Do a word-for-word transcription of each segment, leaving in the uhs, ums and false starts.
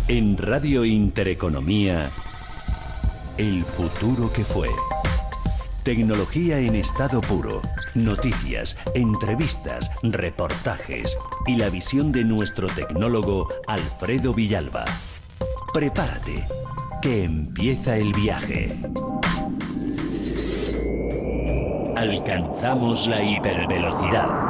En Radio Intereconomía, el futuro que fue. Tecnología en estado puro, noticias, entrevistas, reportajes y la visión de nuestro tecnólogo Alfredo Villalba. Prepárate, que empieza el viaje. Alcanzamos la hipervelocidad.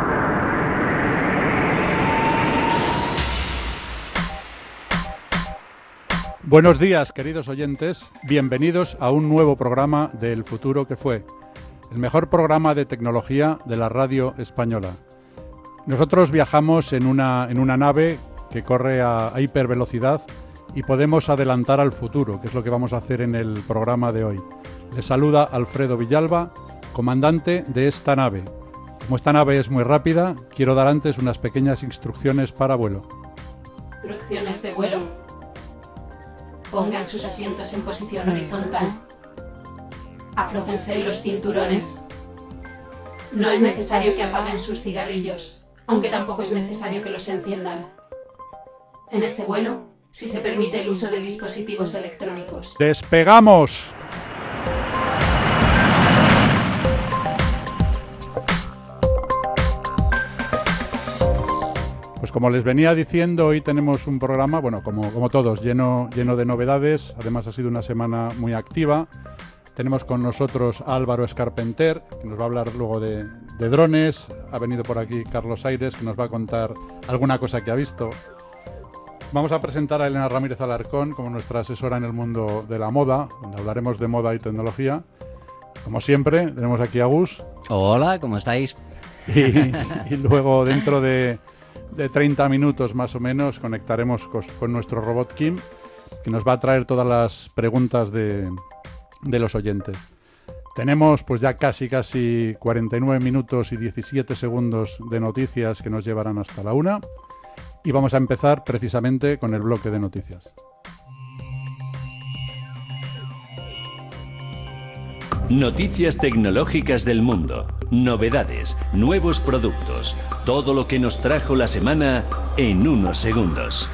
Buenos días, queridos oyentes. Bienvenidos a un nuevo programa de El futuro que fue, el mejor programa de tecnología de la radio española. Nosotros viajamos en una, en una nave que corre a, a hipervelocidad y podemos adelantar al futuro, que es lo que vamos a hacer en el programa de hoy. Les saluda Alfredo Villalba, comandante de esta nave. Como esta nave es muy rápida, quiero dar antes unas pequeñas instrucciones para vuelo. Instrucciones de vuelo. Pongan sus asientos en posición horizontal. Aflójense los cinturones. No es necesario que apaguen sus cigarrillos, aunque tampoco es necesario que los enciendan. En este vuelo, sí se permite el uso de dispositivos electrónicos. ¡Despegamos! Pues como les venía diciendo, hoy tenemos un programa, bueno, como, como todos, lleno, lleno de novedades. Además ha sido una semana muy activa. Tenemos con nosotros a Álvaro Escarpenter, que nos va a hablar luego de, de drones. Ha venido por aquí Carlos Aires, que nos va a contar alguna cosa que ha visto. Vamos a presentar a Elena Ramírez Alarcón como nuestra asesora en el mundo de la moda, donde hablaremos de moda y tecnología. Como siempre, tenemos aquí a Gus. Hola, ¿cómo estáis? Y, y luego dentro de... de treinta minutos más o menos conectaremos con, con nuestro robot Kim, que nos va a traer todas las preguntas de, de los oyentes. Tenemos pues ya casi casi cuarenta y nueve minutos y diecisiete segundos de noticias que nos llevarán hasta la una, y vamos a empezar precisamente con el bloque de noticias. Noticias tecnológicas del mundo, novedades, nuevos productos, todo lo que nos trajo la semana en unos segundos.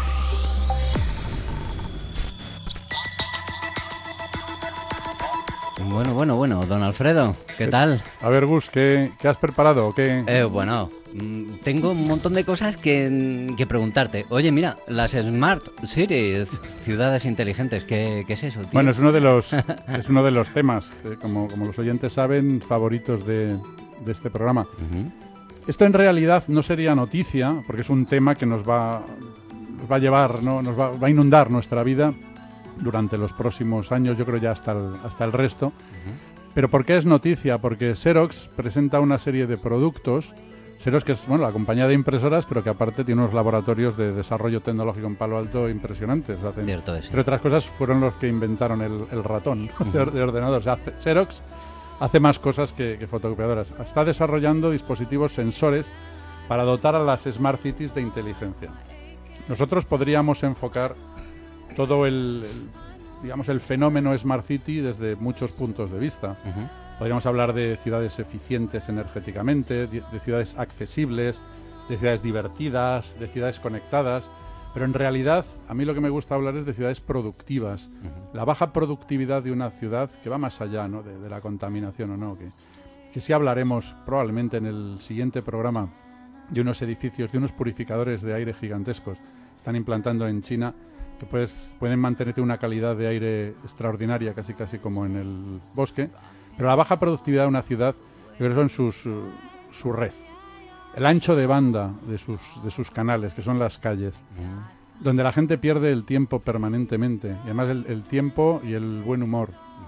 Bueno, bueno, bueno, don Alfredo, ¿qué tal? A ver, Gus, ¿qué, qué has preparado? ¿Qué? Eh, bueno, tengo un montón de cosas que, que preguntarte. Oye, mira, las Smart Cities, ciudades inteligentes, ¿qué, qué es eso, tío? Bueno, es uno de los, es uno de los temas, eh, como, como los oyentes saben, favoritos de, de este programa. Uh-huh. Esto en realidad no sería noticia, porque es un tema que nos va, nos va a llevar, ¿no? nos va, va a inundar nuestra vida durante los próximos años, yo creo ya hasta el, hasta el resto. Uh-huh. Pero ¿por qué es noticia? Porque Xerox presenta una serie de productos. Xerox, que es bueno, la compañía de impresoras, pero que aparte tiene unos laboratorios de desarrollo tecnológico en Palo Alto impresionantes. Hacen, Cierto es. Entre otras cosas, fueron los que inventaron el, el ratón uh-huh. de, de ordenador. O sea, Xerox hace más cosas que, que fotocopiadoras. Está desarrollando dispositivos sensores para dotar a las Smart Cities de inteligencia. Nosotros podríamos enfocar todo el, el, digamos, el fenómeno Smart City desde muchos puntos de vista. Uh-huh. Podríamos hablar de ciudades eficientes energéticamente, de, de ciudades accesibles, de ciudades divertidas, de ciudades conectadas, pero en realidad a mí lo que me gusta hablar es de ciudades productivas. Uh-huh. La baja productividad de una ciudad que va más allá, ¿no? de, de la contaminación o no, que, que sí hablaremos probablemente en el siguiente programa de unos edificios, de unos purificadores de aire gigantescos que están implantando en China, que pues, pueden mantenerte una calidad de aire extraordinaria, casi casi como en el bosque. Pero la baja productividad de una ciudad, yo creo que son sus, uh, su red, el ancho de banda de sus, de sus canales, que son las calles, uh-huh. donde la gente pierde el tiempo permanentemente, y además el, el tiempo y el buen humor.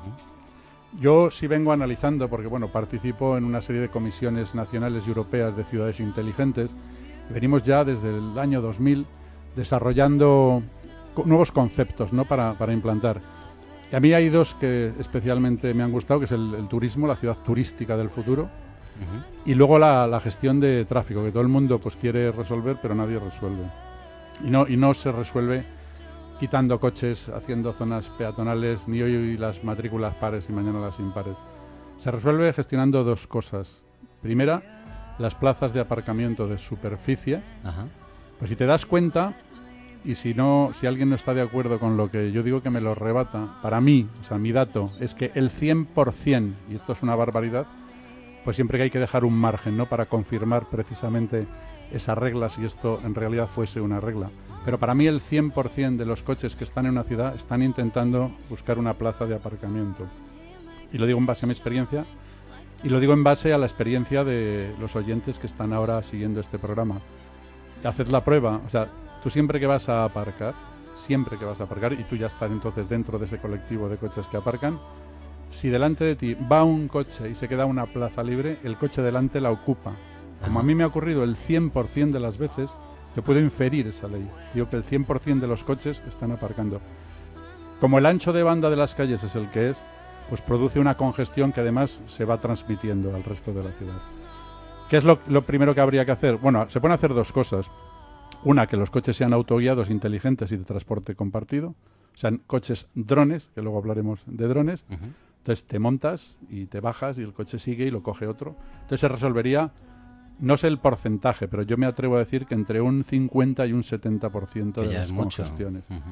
Uh-huh. Yo sí vengo analizando, porque bueno, participo en una serie de comisiones nacionales y europeas de ciudades inteligentes, y venimos ya desde el año dos mil desarrollando nuevos conceptos, ¿no? para, para implantar. Y a mí hay dos que especialmente me han gustado, que es el, el turismo, la ciudad turística del futuro, uh-huh. y luego la, la gestión de tráfico, que todo el mundo pues quiere resolver, pero nadie resuelve. Y no, y no se resuelve quitando coches, haciendo zonas peatonales, ni hoy las matrículas pares y mañana las impares. Se resuelve gestionando dos cosas. Primera, las plazas de aparcamiento de superficie. Ajá. Pues si te das cuenta, y si no, si alguien no está de acuerdo con lo que yo digo, que me lo rebata. Para mí, o sea, mi dato es que el cien por ciento, y esto es una barbaridad, pues siempre que hay que dejar un margen, ¿no?, para confirmar precisamente esa regla, si esto en realidad fuese una regla. Pero para mí el cien por ciento de los coches que están en una ciudad están intentando buscar una plaza de aparcamiento. Y lo digo en base a mi experiencia, y lo digo en base a la experiencia de los oyentes que están ahora siguiendo este programa. Haced la prueba, o sea, tú siempre que vas a aparcar, siempre que vas a aparcar, y tú ya estás entonces dentro de ese colectivo de coches que aparcan, si delante de ti va un coche y se queda una plaza libre, el coche delante la ocupa. Como a mí me ha ocurrido el cien por ciento de las veces, yo puedo inferir esa ley. Digo que el cien por ciento de los coches están aparcando. Como el ancho de banda de las calles es el que es, pues produce una congestión que además se va transmitiendo al resto de la ciudad. ¿Qué es lo, lo primero que habría que hacer? Bueno, se pueden hacer dos cosas. Una, que los coches sean autoguiados, inteligentes y de transporte compartido. Sean coches drones, que luego hablaremos de drones. Uh-huh. Entonces te montas y te bajas y el coche sigue y lo coge otro. Entonces se resolvería, no sé el porcentaje, pero yo me atrevo a decir que entre un cincuenta y un setenta por ciento de las congestiones. Uh-huh.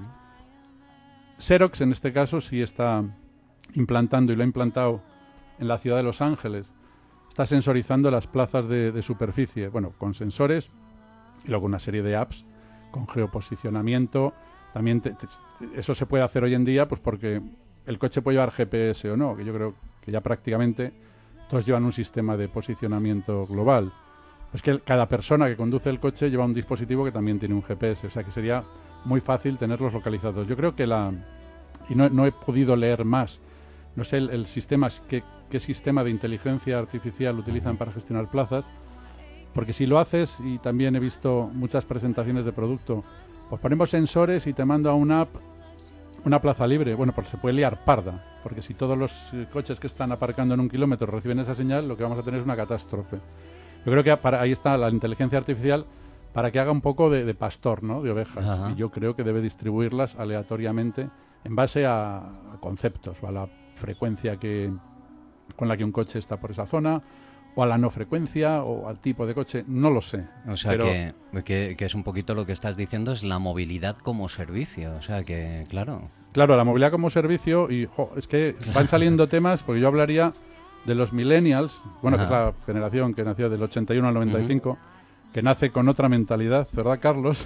Xerox en este caso sí está implantando, y lo ha implantado en la ciudad de Los Ángeles, está sensorizando las plazas de, de superficie, bueno, con sensores y luego una serie de apps con geoposicionamiento. También te, te, eso se puede hacer hoy en día, pues porque el coche puede llevar G P S o no, que yo creo que ya prácticamente todos llevan un sistema de posicionamiento global. Pues que cada persona que conduce el coche lleva un dispositivo que también tiene un G P S, o sea que sería muy fácil tenerlos localizados. Yo creo que la... y no, no he podido leer más, no sé el, el sistema, qué, qué sistema de inteligencia artificial utilizan para gestionar plazas, porque si lo haces, y también he visto muchas presentaciones de producto, pues ponemos sensores y te mando a una app una plaza libre. Bueno, pues se puede liar parda, porque si todos los eh, coches que están aparcando en un kilómetro reciben esa señal, lo que vamos a tener es una catástrofe. Yo creo que para, ahí está la inteligencia artificial para que haga un poco de, de pastor, ¿no?, de ovejas. Ajá. Y yo creo que debe distribuirlas aleatoriamente en base a, a conceptos, o a la frecuencia que, con la que un coche está por esa zona, o a la no frecuencia, o al tipo de coche, no lo sé. O sea, pero que, que, que es un poquito lo que estás diciendo, es la movilidad como servicio, o sea que, claro... Claro, la movilidad como servicio, y jo, es que van saliendo temas, porque yo hablaría de los millennials, bueno, Ajá. que es la generación que nació del ochenta y uno al noventa y cinco, uh-huh. que nace con otra mentalidad, ¿verdad, Carlos?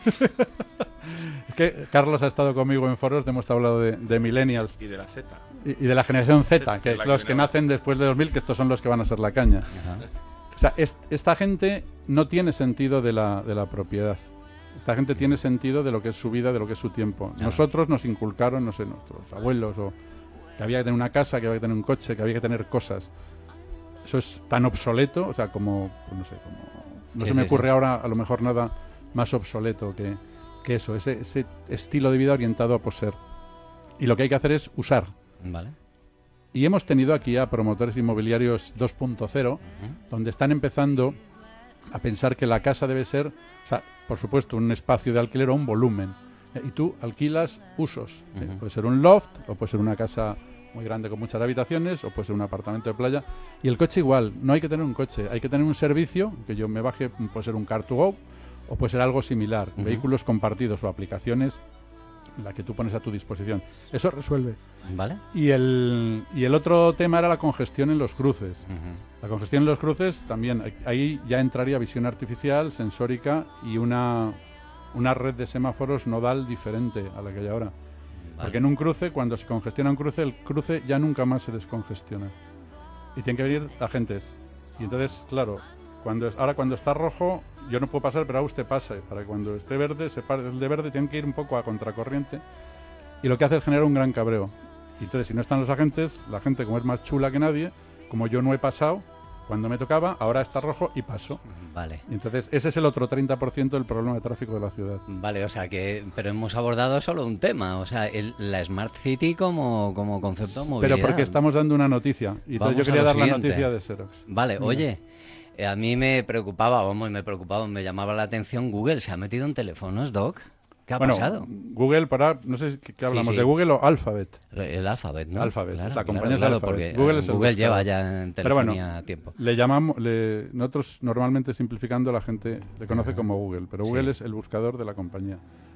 Es que Carlos ha estado conmigo en foros, hemos hablado de, de millennials. Y de la Z. Y, y de la generación Z, que es los que, que nacen después de dos mil, que estos son los que van a ser la caña. Ajá. O sea, es, esta gente no tiene sentido de la, de la propiedad. Esta gente tiene sentido de lo que es su vida, de lo que es su tiempo. Ajá. Nosotros nos inculcaron, no sé, nuestros abuelos, o que había que tener una casa, que había que tener un coche, que había que tener cosas. Eso es tan obsoleto, o sea, como, pues no sé, como... No sí, se me sí, ocurre sí. ahora a lo mejor nada más obsoleto que... que eso, ese, ese estilo de vida orientado a poseer. Y lo que hay que hacer es usar. Vale. Y hemos tenido aquí a promotores inmobiliarios dos punto cero, uh-huh. donde están empezando a pensar que la casa debe ser, o sea, por supuesto, un espacio de alquiler o un volumen. Eh, y tú alquilas usos. Uh-huh. Eh, puede ser un loft, o puede ser una casa muy grande con muchas habitaciones, o puede ser un apartamento de playa. Y el coche igual, no hay que tener un coche, hay que tener un servicio, que yo me baje, puede ser un car to go, o puede ser algo similar, uh-huh. vehículos compartidos o aplicaciones en la que tú pones a tu disposición. Eso resuelve. Vale. Y el, y el otro tema era la congestión en los cruces. Uh-huh. La congestión en los cruces también, ahí ya entraría visión artificial, sensórica y una, una red de semáforos nodal diferente a la que hay ahora. Vale. Porque en un cruce, cuando se congestiona un cruce, el cruce ya nunca más se descongestiona. Y tienen que venir agentes. Y entonces, claro, cuando es, ahora cuando está rojo, yo no puedo pasar, pero ahora usted pase. Para que cuando esté verde, se pare, el de verde tienen que ir un poco a contracorriente. Y lo que hace es generar un gran cabreo. Y entonces, si no están los agentes, la gente, como es más chula que nadie, como yo no he pasado cuando me tocaba, ahora está rojo y paso. Vale. Y entonces, ese es el otro treinta por ciento del problema de tráfico de la ciudad. Vale, o sea que... Pero hemos abordado solo un tema, o sea, el, la Smart City como, como concepto de movilidad. Pero porque estamos dando una noticia. Y entonces yo quería dar siguiente. la noticia de Xerox. Vale, Mira. oye... A mí me preocupaba, vamos, me preocupaba, me llamaba la atención Google. ¿Se ha metido en teléfonos, Doc? ¿Qué ha bueno, pasado? Google, para, no sé qué, qué hablamos, sí, sí. ¿de Google o Alphabet? El Alphabet, ¿no? Alphabet, claro, la compañía claro, es claro, Alphabet. Porque Google, es Google lleva ya en telefonía bueno, tiempo. Le llamamos, le, nosotros normalmente simplificando la gente le conoce uh-huh. como Google, pero Google sí. es el buscador de la compañía.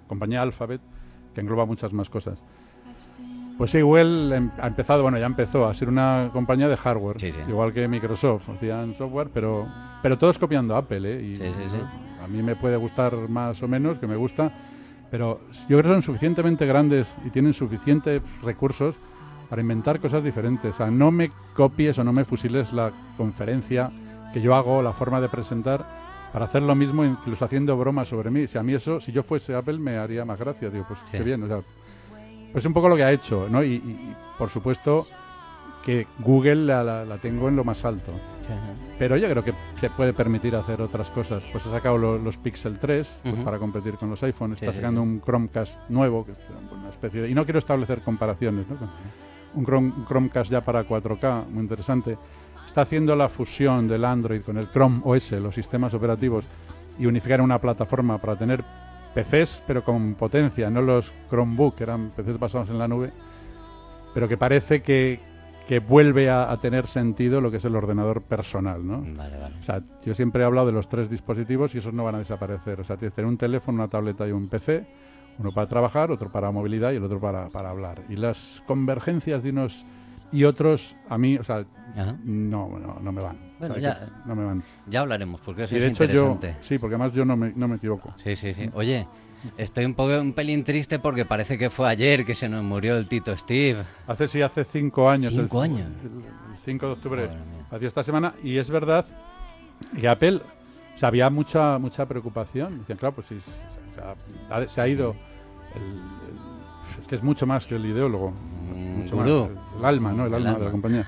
compañía Alphabet, que engloba muchas más cosas. Pues sí, Google em- ha empezado, bueno, ya empezó a ser una compañía de hardware, Sí, sí. igual que Microsoft, hacían software, pero, pero todos copiando Apple, ¿eh? Y Sí, sí, sí. a mí me puede gustar más o menos, que me gusta, pero yo creo que son suficientemente grandes y tienen suficientes recursos para inventar cosas diferentes. O sea, no me copies o no me fusiles la conferencia que yo hago, la forma de presentar, para hacer lo mismo, incluso haciendo bromas sobre mí. Si a mí eso, si yo fuese Apple, me haría más gracia. Digo, pues Sí. qué bien, o sea, pues un poco lo que ha hecho, ¿no? Y, y- y, por supuesto que Google la, la- la tengo en lo más alto. Sí. Pero yo creo que se puede permitir hacer otras cosas. Pues ha sacado lo- los Pixel tres pues, Ujú. para competir con los iPhones. Sí, Está sí, sacando sí. un Chromecast nuevo, que es una especie de... Y no quiero establecer comparaciones, ¿no? Un, Chrome- un Chromecast ya para cuatro K, muy interesante. Está haciendo la fusión del Android con el Chrome O S, los sistemas operativos, y unificar en una plataforma para tener P Cs, pero con potencia, no los Chromebook, que eran P Cs basados en la nube, pero que parece que, que vuelve a, a tener sentido lo que es el ordenador personal, ¿no? Vale, vale. O sea, yo siempre he hablado de los tres dispositivos y esos no van a desaparecer. O sea, tienes que tener un teléfono, una tableta y un P C, uno para trabajar, otro para movilidad y el otro para, para hablar. Y las convergencias de unos y otros, a mí, o sea, Ajá. no, no, no me van. Bueno, O sea, ya- que no me van. Ya hablaremos, porque eso Y es de hecho yo, interesante. sí, porque además yo no me, no me equivoco. Sí, sí, sí. Oye, estoy un poco un pelín triste porque parece que fue ayer que se nos murió el Tito Steve. Hace sí, hace cinco años. ¿Cinco el, años? El, el cinco de octubre, Madre mía. hacía esta semana, y es verdad que Apple, o sea, había mucha mucha preocupación. Decían, claro, pues sí, se, se ha, ha- se ha ido. El, el- es que es mucho más que el ideólogo. Mm, mucho más, gurú. el, el alma, ¿no? El, El alma, de alma. la compañía.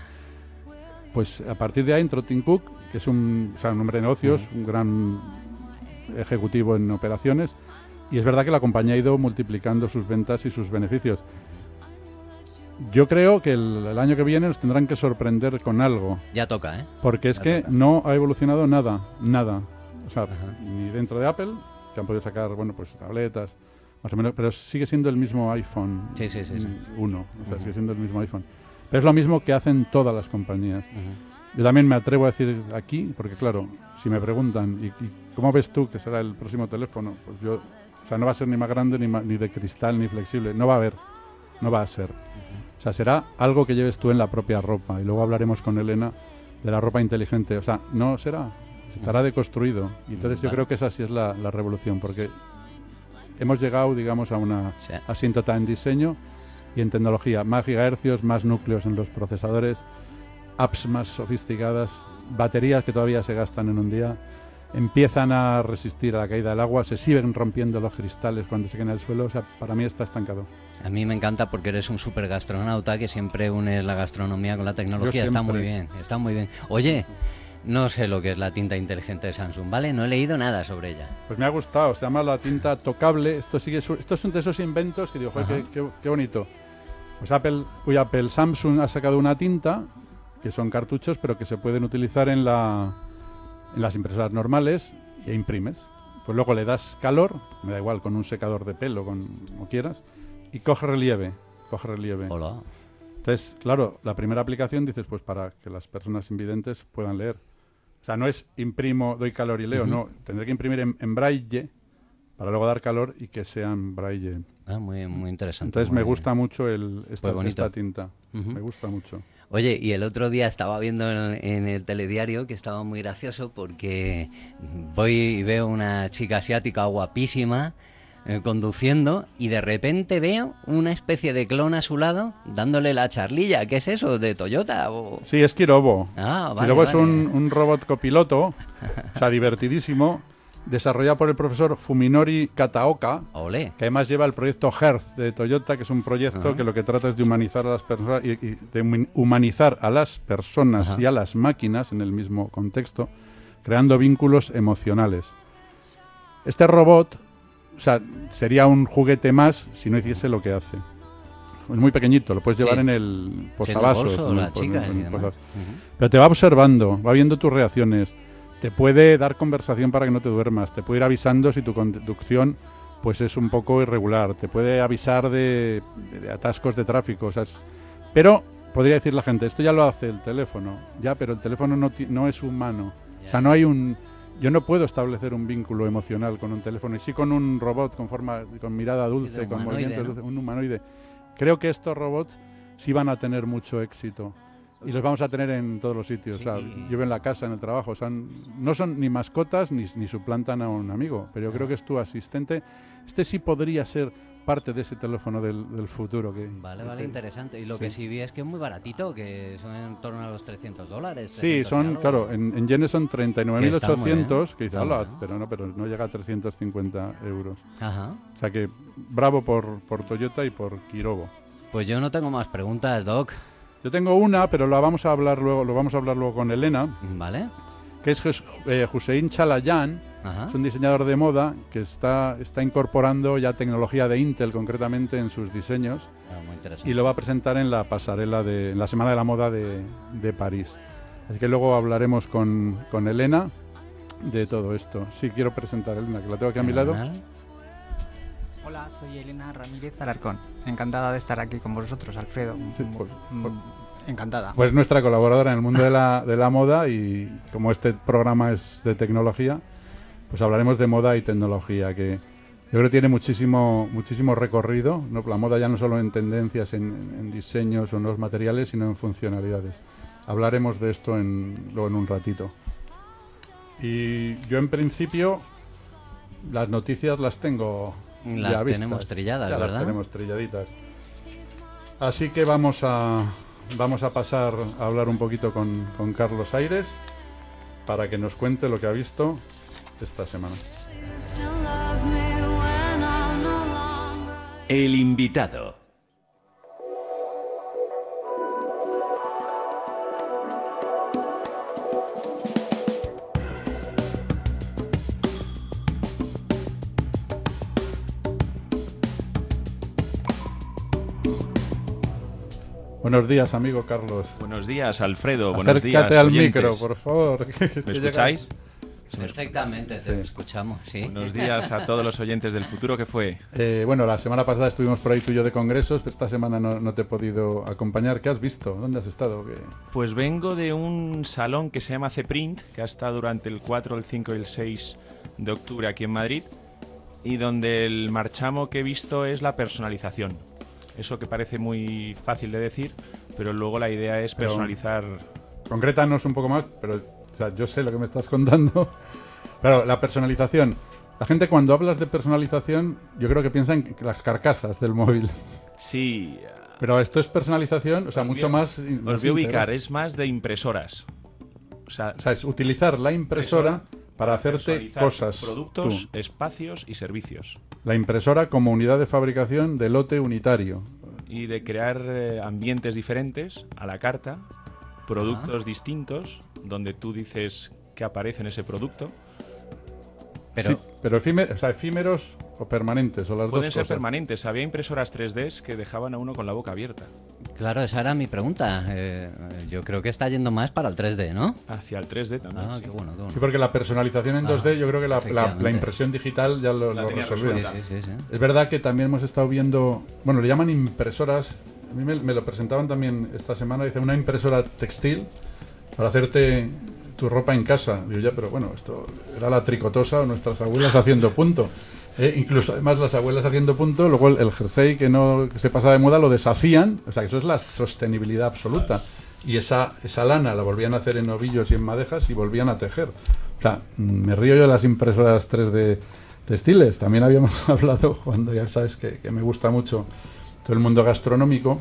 Pues a partir de ahí entró Tim Cook, que es un, o sea, un hombre de negocios, un gran ejecutivo en operaciones, y es verdad que la compañía ha ido multiplicando sus ventas y sus beneficios. Yo creo que el, el año que viene nos tendrán que sorprender con algo, Ya toca, ¿eh? porque es Ya que toca. no ha evolucionado nada, nada. O sea, Ajá. ni dentro de Apple, que han podido sacar, bueno, pues tabletas, más o menos, pero sigue siendo el mismo iPhone Sí, sí, sí, sí. uno, o sea, Ujú. sigue siendo el mismo iPhone. Pero es lo mismo que hacen todas las compañías. Ujú. Yo también me atrevo a decir aquí, porque claro, si me preguntan, ¿y, y cómo ves tú que será el próximo teléfono? Pues yo, o sea, no va a ser ni más grande, ni, ma- ni de cristal, ni flexible, no va a haber, no va a ser. O sea, será algo que lleves tú en la propia ropa, y luego hablaremos con Elena de la ropa inteligente. O sea, no será, estará deconstruido. Y entonces yo Vale. creo que esa sí es la, la revolución, porque hemos llegado, digamos, a una Sí. asíntota en diseño y en tecnología. Más gigahercios, más núcleos en los procesadores, apps más sofisticadas, baterías que todavía se gastan en un día, empiezan a resistir a la caída del agua, se siguen rompiendo los cristales cuando se caen al suelo. O sea, para mí está estancado. A mí me encanta porque eres un super gastronauta que siempre unes la gastronomía con la tecnología. Yo Está siempre. muy bien, está muy bien. Oye, no sé lo que es la tinta inteligente de Samsung, ¿vale? No he leído nada sobre ella. Pues me ha gustado, se llama la tinta tocable. Esto sigue su- estos son de esos inventos que digo, joder, Ajá. qué, qué- qué bonito. Pues Apple, uy, Apple, Samsung ha sacado una tinta que son cartuchos, pero que se pueden utilizar en la en las impresoras normales e imprimes. Pues luego le das calor, me da igual, con un secador de pelo, con como quieras, y coge relieve, coge relieve. Hola. Entonces, claro, la primera aplicación dices, pues para que las personas invidentes puedan leer. O sea, no es imprimo, doy calor y leo, Ujú. no. Tendré que imprimir en, en braille para luego dar calor y que sea en braille. Ah, muy, muy interesante. Entonces muy me bien. gusta mucho el, esta, Pues bonito. esta tinta. Ujú. Me gusta mucho. Oye, y el otro día estaba viendo en, en el telediario que estaba muy gracioso porque voy y veo una chica asiática guapísima eh, conduciendo y de repente veo una especie de clon a su lado dándole la charlilla. ¿Qué es eso? ¿De Toyota? O... Sí, es Kirobo. Ah, vale, Kirobo es vale. un, un robot copiloto, o sea, divertidísimo, desarrollado por el profesor Fuminori Kataoka, Olé. que además lleva el proyecto Hearth de Toyota, que es un proyecto Ajá. que lo que trata es de humanizar a las personas y, y de humi- humanizar a las personas Ajá. y a las máquinas en el mismo contexto, creando vínculos emocionales. Este robot, o sea, sería un juguete más si no hiciese lo que hace. Es muy pequeñito, lo puedes llevar Sí. en el Sí, en el posavasos. bolso, en el las pos- chicas en y el demás. posavasos. Ujú. Pero te va observando, va viendo tus reacciones, te puede dar conversación para que no te duermas, te puede ir avisando si tu conducción pues es un poco irregular, te puede avisar de, de- de atascos de tráfico, o sea, es- pero podría decir la gente, esto ya lo hace el teléfono, ya, pero el teléfono no, ti- no es humano, o sea, no hay un yo no puedo establecer un vínculo emocional con un teléfono, y sí con un robot con forma, con mirada dulce, sí, con humanoide, movimientos ¿no? dulces, un humanoide. Creo que estos robots sí van a tener mucho éxito. Y los vamos a tener en todos los sitios. Sí. O sea, yo veo en la casa, en el trabajo. O sea, no son ni mascotas ni, ni suplantan a un amigo. Pero yo creo que es tu asistente. Este sí podría ser parte de ese teléfono del, del futuro. Que, Vale, que vale, te- interesante. Y lo sí. que sí vi es que es muy baratito, que son en torno a los trescientos dólares. Sí, trescientos y son, algo. claro, en, en yenes son treinta y nueve mil ochocientos, que dice, Está muy "Hala", bien. pero no, pero no llega a trescientos cincuenta euros. Ajá. O sea que bravo por, por Toyota y por Kirobo. Pues yo no tengo más preguntas, Doc. Yo tengo una, pero la vamos a hablar luego, lo vamos a hablar luego con Elena, ¿Vale? que es Jes- eh, Hussein Chalayan. Ajá. Es un diseñador de moda que está, está incorporando ya tecnología de Intel concretamente en sus diseños Ah, muy interesante. y lo va a presentar en la pasarela de en la Semana de la Moda de, de París. Así que luego hablaremos con, con Elena de todo esto. Sí, quiero presentar a Elena, que la tengo aquí a mi lado. Fenomenal. Hola, soy Elena Ramírez Alarcón. Encantada de estar aquí con vosotros, Alfredo. Sí, Mm, pues- mm, pues- encantada. Pues nuestra colaboradora en el mundo de la, de la moda, y como este programa es de tecnología, pues hablaremos de moda y tecnología, que yo creo que tiene muchísimo, muchísimo recorrido, ¿no? La moda ya no solo en tendencias, en, en diseños o en los materiales, sino en funcionalidades. Hablaremos de esto en, luego en un ratito. Y yo en principio las noticias las tengo Las ya vistas. tenemos trilladas, Ya ¿verdad? las tenemos trilladitas. Así que vamos a, vamos a pasar a hablar un poquito con, con Carlos Aires para que nos cuente lo que ha visto esta semana. El invitado. Buenos días, amigo Carlos. Buenos días, Alfredo. Buenos Acércate días, al oyentes. micro, por favor. que es que ¿Me llega- escucháis? Perfectamente, te Sí. escuchamos, sí. Buenos días a todos los oyentes del futuro. ¿Qué fue? Eh, bueno, la semana pasada estuvimos por ahí tú y yo de congresos, esta semana no, no te he podido acompañar. ¿Qué has visto? ¿Dónde has estado? ¿Qué? Pues vengo de un salón que se llama C-Print, que ha estado durante el cuatro, el cinco y el seis de octubre aquí en Madrid, y donde el marchamo que he visto es la personalización. Eso que parece muy fácil de decir, pero luego la idea es Pero- personalizar. Concrétanos un poco más, pero o sea, yo sé lo que me estás contando. Claro, la personalización. La gente cuando hablas de personalización, yo creo que piensa en las carcasas del móvil. Sí, Pero esto es personalización, o sea, Os mucho voy a- más... in- os más voy a ubicar, integral. es más de impresoras. O sea, O sea, es utilizar la impresora para hacerte personalizar cosas. productos, tú. espacios y servicios. La impresora como unidad de fabricación de lote unitario. Y de crear eh, ambientes diferentes a la carta, productos distintos, donde tú dices que aparece en ese producto. Pero, Sí, pero efímer- o sea, efímeros o permanentes, o las Pueden dos ser cosas. permanentes. Había impresoras tres D que dejaban a uno con la boca abierta. claro, esa era mi pregunta. Eh, yo creo que está yendo más para el tres D, ¿no? Hacia el tres D también. Ah, sí. qué bueno, qué bueno. Sí, porque la personalización en Ah, dos D, yo creo que la, la- efectivamente. la impresión digital ya lo, La lo tenía resolvió. resuelta. Sí, sí, sí, sí. Es verdad que también hemos estado viendo, bueno, le llaman impresoras, a mí me, me lo presentaban también esta semana, dice una impresora textil para hacerte tu ropa en casa. Digo, ya, pero bueno, esto era la tricotosa o nuestras abuelas haciendo punto. Eh, incluso además las abuelas haciendo punto, luego el, el jersey que no que se pasaba de moda lo deshacían, o sea que eso es la sostenibilidad absoluta. Y esa, esa lana la volvían a hacer en ovillos y en madejas y volvían a tejer. O sea, mm, me río yo de las impresoras tres D textiles. También habíamos hablado, cuando ya sabes que, que me gusta mucho todo el mundo gastronómico,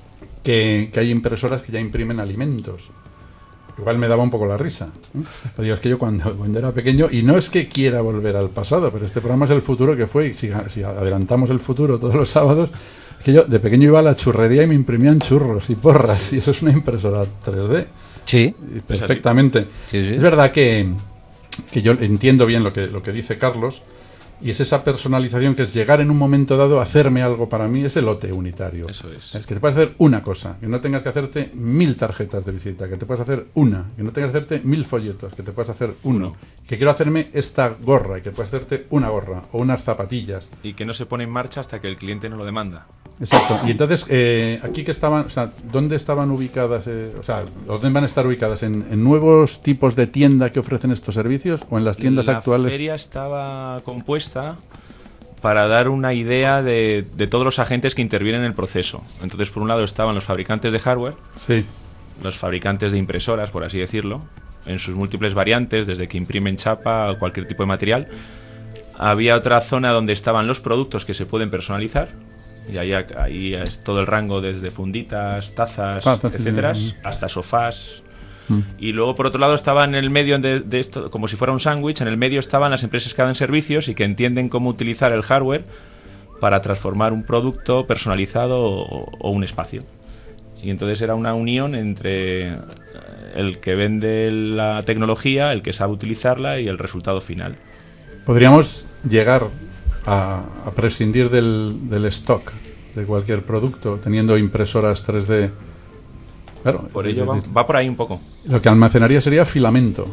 que, que hay impresoras que ya imprimen alimentos. Igual me daba un poco la risa. ¿eh? Pero digo, es que yo cuando, cuando era pequeño, y no es que quiera volver al pasado, pero este programa es el futuro que fue, y si, si adelantamos el futuro todos los sábados, es que yo de pequeño iba a la churrería y me imprimían churros y porras, y eso es una impresora tres D. Sí, Y perfectamente. sí, sí. Es verdad que, que yo entiendo bien lo que, lo que dice Carlos, y es esa personalización que es llegar en un momento dado a hacerme algo para mí, es el lote unitario. Eso es. Es que te puedes hacer una cosa, que no tengas que hacerte mil tarjetas de visita, que te puedes hacer una, que no tengas que hacerte mil folletos, que te puedes hacer uno, que quiero hacerme esta gorra, y que puedes hacerte una gorra o unas zapatillas. Y que no se pone en marcha hasta que el cliente no lo demanda. Exacto. Y entonces, eh, aquí que estaban, o sea, ¿dónde estaban ubicadas? Eh, o sea, ¿dónde van a estar ubicadas? ¿En, ¿En nuevos tipos de tienda que ofrecen estos servicios o en las tiendas la actuales? La feria estaba compuesta para dar una idea de, de todos los agentes que intervienen en el proceso. Entonces, por un lado estaban los fabricantes de hardware, sí. los fabricantes de impresoras, por así decirlo, en sus múltiples variantes, desde que imprimen chapa o cualquier tipo de material. Había otra zona donde estaban los productos que se pueden personalizar, y ahí, ahí es todo el rango, desde funditas, tazas, ah, etcétera, sí, hasta sofás. Mm. Y luego, por otro lado, estaba en el medio de, de esto, como si fuera un sándwich, en el medio estaban las empresas que dan servicios y que entienden cómo utilizar el hardware para transformar un producto personalizado o, o un espacio. Y entonces era una unión entre el que vende la tecnología, el que sabe utilizarla y el resultado final. Podríamos llegar a, a prescindir del, del stock de cualquier producto, teniendo impresoras tres D. Claro, por ello va, va por ahí un poco. Lo que almacenaría sería filamento.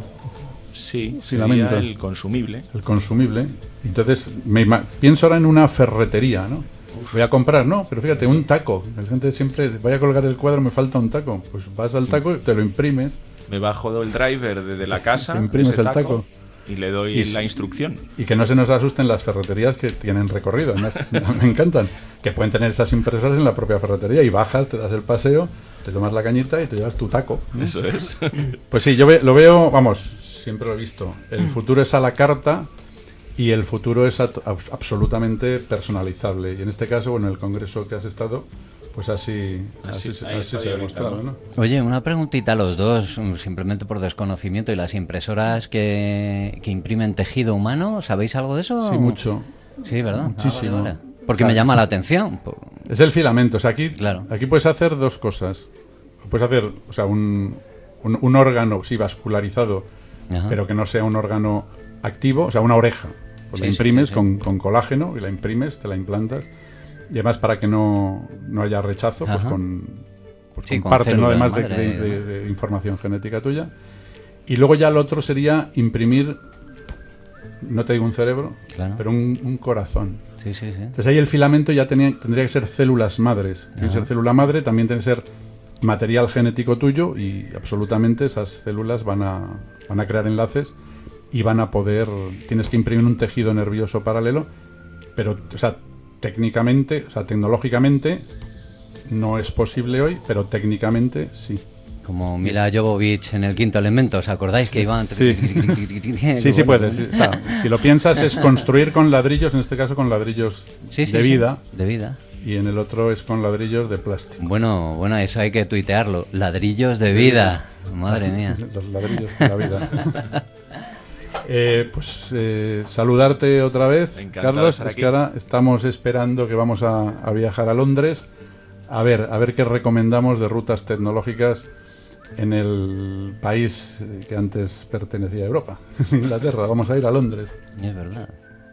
Sí, filamento. Sería el consumible. El consumible. Entonces, me pienso ahora en una ferretería, ¿no? Voy a comprar, no, pero fíjate, un taco. La gente siempre, voy a colgar el cuadro, me falta un taco. Pues vas al taco y te lo imprimes. Me bajo el driver desde la casa, te imprimes ese el taco, taco y le doy y, la instrucción. Y que no se nos asusten las ferreterías que tienen recorrido. Además, me encantan. Que pueden tener esas impresoras en la propia ferretería y bajas, te das el paseo, te tomas la cañita y te llevas tu taco, ¿no? Eso es. Pues sí, yo ve, lo veo, vamos, siempre lo he visto. El futuro es a la carta. Y el futuro es absolutamente personalizable. Y en este caso, bueno, en el congreso que has estado, pues así, así, así, así se ha demostrado, ¿no? Oye, una preguntita a los dos, simplemente por desconocimiento. ¿Y las impresoras que, que imprimen tejido humano, sabéis algo de eso? Sí, mucho. Sí, ¿verdad? Muchísimo. Ah, vale, vale. Porque claro, me llama la atención. Es el filamento. O sea, aquí, claro. aquí puedes hacer dos cosas. Puedes hacer, o sea, un, un, un órgano, sí, vascularizado, ajá, pero que no sea un órgano activo, o sea, una oreja. Pues sí, la imprimes sí, sí, sí. Con, con colágeno y la imprimes, te la implantas. Y además, para que no, no haya rechazo, ajá, pues con, pues sí, con parte, célula, ¿no? Además de, de, de, de información genética tuya. Y luego ya lo otro sería imprimir, no te digo un cerebro, claro, pero un, un corazón. Sí, sí, sí. Entonces ahí el filamento ya tenía, tendría que ser células madres. Tiene que ser célula madre, también tiene que ser material genético tuyo y absolutamente esas células van a, van a crear enlaces y van a poder, tienes que imprimir un tejido nervioso paralelo, pero, o sea, técnicamente, o sea, tecnológicamente no es posible hoy, pero técnicamente sí. Como Mila Jovovich en El Quinto Elemento, ¿os acordáis que iban? Sí, sí, sí puedes. Sí. O sea, si lo piensas es construir con ladrillos, en este caso con ladrillos sí, sí, de vida. Sí, de vida. Y en el otro es con ladrillos de plástico. Bueno, bueno, eso hay que tuitearlo. Ladrillos de vida. Madre mía. Los ladrillos de la vida. Eh, pues eh, saludarte otra vez, encantado, Carlos. Es que ahora estamos esperando que vamos a, a viajar a Londres. A ver, a ver qué recomendamos de rutas tecnológicas en el país que antes pertenecía a Europa, Inglaterra. Vamos a ir a Londres. Es verdad.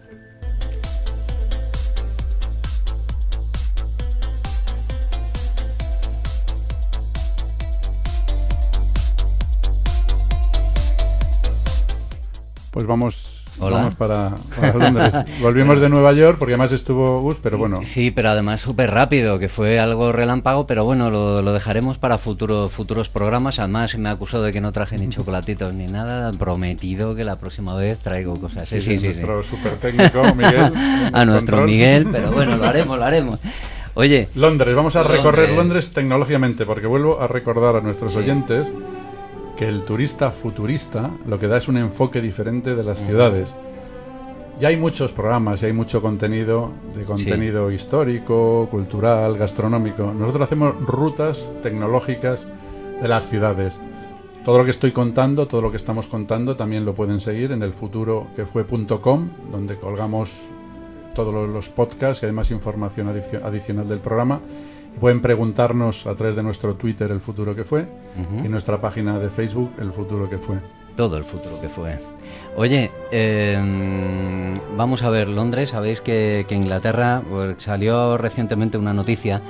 Pues vamos, vamos para, para Londres. Volvimos de Nueva York porque además estuvo Gus, pero bueno. Sí, pero además súper rápido, que fue algo relámpago, pero bueno, lo, lo dejaremos para futuro, futuros programas. Además me acusó de que no traje ni chocolatitos ni nada. Prometido que la próxima vez traigo cosas. Sí, sí, sí. Nuestro sí. súper técnico, Miguel. A nuestro control. Miguel, pero bueno, lo haremos, lo haremos. Oye. Londres, vamos a recorrer Londres, Londres tecnológicamente, porque vuelvo a recordar a nuestros sí. oyentes que el turista futurista lo que da es un enfoque diferente de las uh-huh. ciudades. Ya hay muchos programas y hay mucho contenido, de contenido sí. histórico, cultural, gastronómico. Nosotros hacemos rutas tecnológicas de las ciudades. Todo lo que estoy contando, todo lo que estamos contando, también lo pueden seguir en el futuro que fue punto com, donde colgamos todos los, los podcasts y además información adic- adicional del programa. Pueden preguntarnos a través de nuestro Twitter El Futuro que Fue uh-huh. y nuestra página de Facebook El Futuro que Fue. Todo el futuro que fue. Oye, eh, vamos a ver Londres. Sabéis que, que Inglaterra pues, salió recientemente una noticia